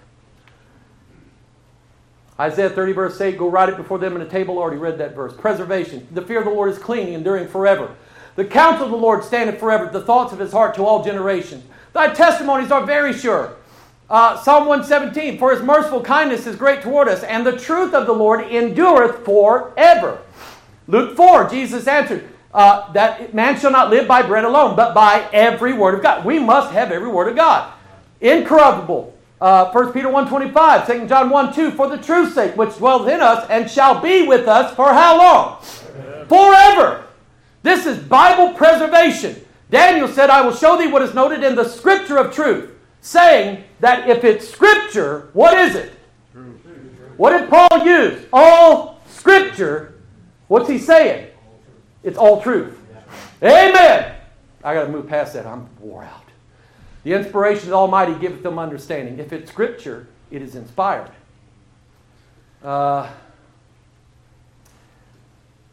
Isaiah thirty verse eight, go write it before them in a table. Already read that verse. Preservation. The fear of the Lord is clean, enduring forever. The counsel of the Lord standeth forever, the thoughts of his heart to all generations. Thy testimonies are very sure. Uh, Psalm one seventeen, for his merciful kindness is great toward us, and the truth of the Lord endureth forever. Luke four, Jesus answered, uh, that man shall not live by bread alone, but by every word of God. We must have every word of God. Incorruptible. Uh, First Peter one twenty-five, Second John one two, for the truth's sake, which dwelleth in us, and shall be with us for how long? Amen. Forever. This is Bible preservation. Daniel said, I will show thee what is noted in the scripture of truth. Saying that if it's scripture, what is it? True. What did Paul use? All scripture. What's he saying? It's all truth. Amen. I got to move past that. I'm wore out. The inspiration of the Almighty giveth them understanding. If it's scripture, it is inspired. Uh,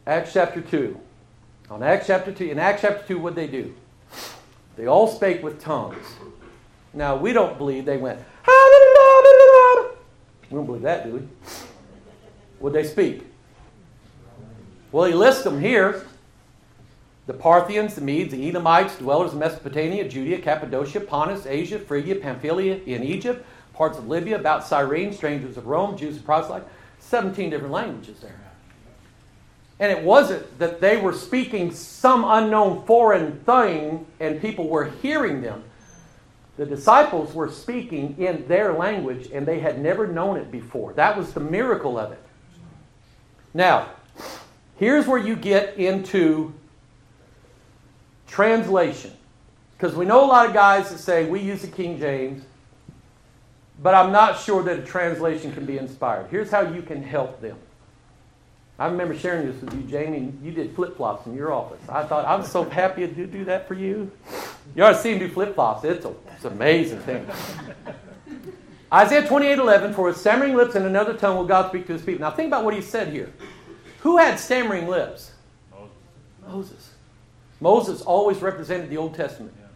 Acts chapter two. On Acts chapter two, in Acts chapter two, what did they do? They all spake with tongues. Now, we don't believe they went, we don't believe that, do we? What did they speak? Well, he lists them here. The Parthians, the Medes, the Edomites, dwellers in Mesopotamia, Judea, Cappadocia, Pontus, Asia, Phrygia, Pamphylia, in Egypt, parts of Libya, about Cyrene, strangers of Rome, Jews and proselytes. seventeen different languages there. And it wasn't that they were speaking some unknown foreign thing and people were hearing them. The disciples were speaking in their language and they had never known it before. That was the miracle of it. Now, here's where you get into translation. Because we know a lot of guys that say we use the King James, but I'm not sure that a translation can be inspired. Here's how you can help them. I remember sharing this with you, Jamie. You did flip-flops in your office. I thought, I'm so happy to do that for you. You ought to see him do flip-flops. It's, a, it's an amazing thing. Isaiah twenty-eight eleven, for with stammering lips and another tongue will God speak to his people. Now think about what he said here. Who had stammering lips? Moses. Moses. Moses always represented the Old Testament. Yeah.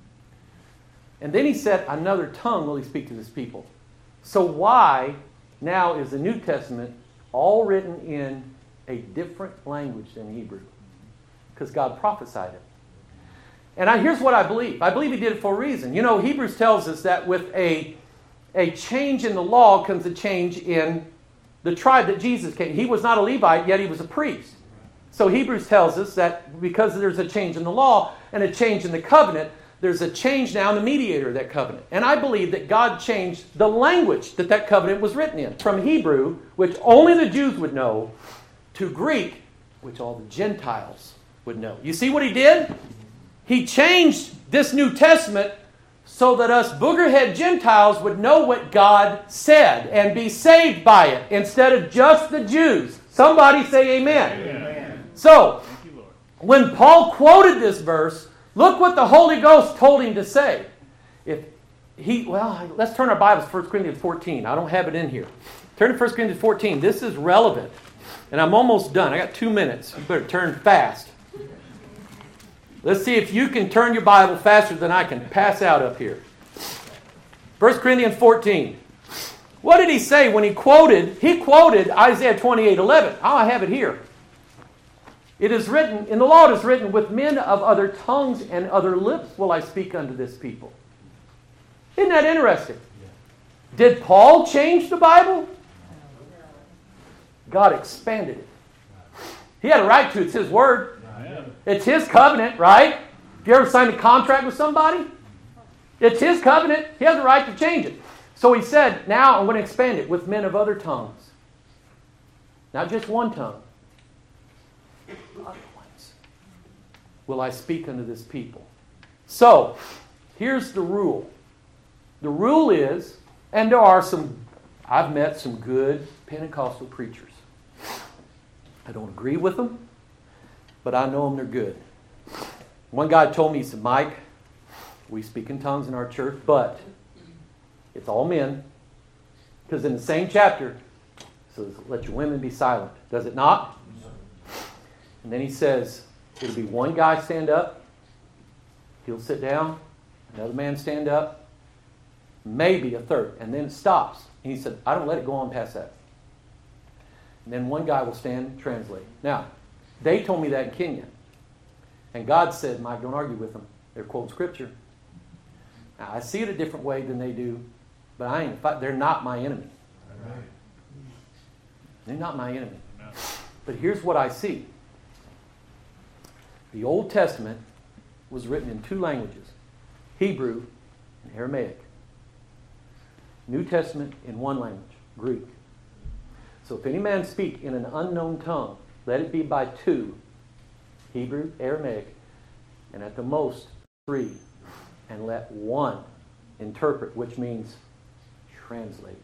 And then he said, another tongue will he speak to his people. So why now is the New Testament all written in a different language than Hebrew? Because God prophesied it. And I, here's what I believe. I believe he did it for a reason. You know, Hebrews tells us that with a, a change in the law comes a change in the tribe that Jesus came. He was not a Levite, yet he was a priest. So Hebrews tells us that because there's a change in the law and a change in the covenant, there's a change now in the mediator of that covenant. And I believe that God changed the language that that covenant was written in. From Hebrew, which only the Jews would know, to Greek, which all the Gentiles would know. You see what he did? He changed this New Testament so that us boogerhead Gentiles would know what God said and be saved by it instead of just the Jews. Somebody say amen. Amen. So, when Paul quoted this verse, look what the Holy Ghost told him to say. If he, well, let's turn our Bibles to First Corinthians fourteen. I don't have it in here. Turn to First Corinthians fourteen. This is relevant. And I'm almost done. I got two minutes. You better turn fast. Let's see if you can turn your Bible faster than I can pass out up here. First Corinthians fourteen. What did he say when he quoted? He quoted Isaiah twenty-eight eleven. Oh, I have it here. It is written, in the law it is written, with men of other tongues and other lips will I speak unto this people. Isn't that interesting? Did Paul change the Bible? God expanded it. He had a right to. It's his word. It's his covenant, right? Have you ever signed a contract with somebody? It's his covenant. He has a right to change it. So he said, now I'm going to expand it with men of other tongues. Not just one tongue. Other ones will I speak unto this people. So, here's the rule. The rule is, and there are some, I've met some good Pentecostal preachers. I don't agree with them, but I know them, they're good. One guy told me, he said, Mike, we speak in tongues in our church, but it's all men. Because in the same chapter, it says, let your women be silent. Does it not? And then he says, it'll be one guy stand up, he'll sit down, another man stand up, maybe a third, and then it stops. And he said, I don't let it go on past that. And then one guy will stand and translate. Now, they told me that in Kenya. And God said, Mike, don't argue with them. They're quoting Scripture. Now, I see it a different way than they do, but I ain't. They're not my enemy. They're not my enemy. But here's what I see. The Old Testament was written in two languages, Hebrew and Aramaic. New Testament in one language, Greek. So if any man speak in an unknown tongue, let it be by two, Hebrew, Aramaic, and at the most three, and let one interpret, which means translate.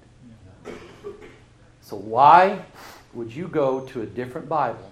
So why would you go to a different Bible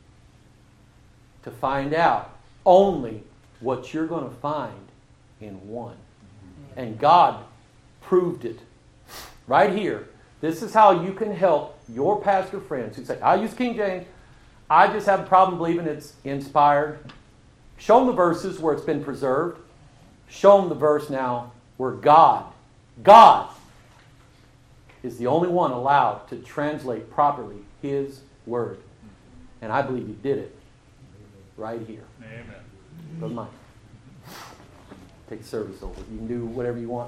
to find out only what you're going to find in one? And God proved it right here. This is how you can help your pastor friends who say, I use King James. I just have a problem believing it's inspired. Show them the verses where it's been preserved. Show them the verse now where God, God is the only one allowed to translate properly His Word. And I believe He did it right here. Amen. Brother Mike, take the service over. You can do whatever you want.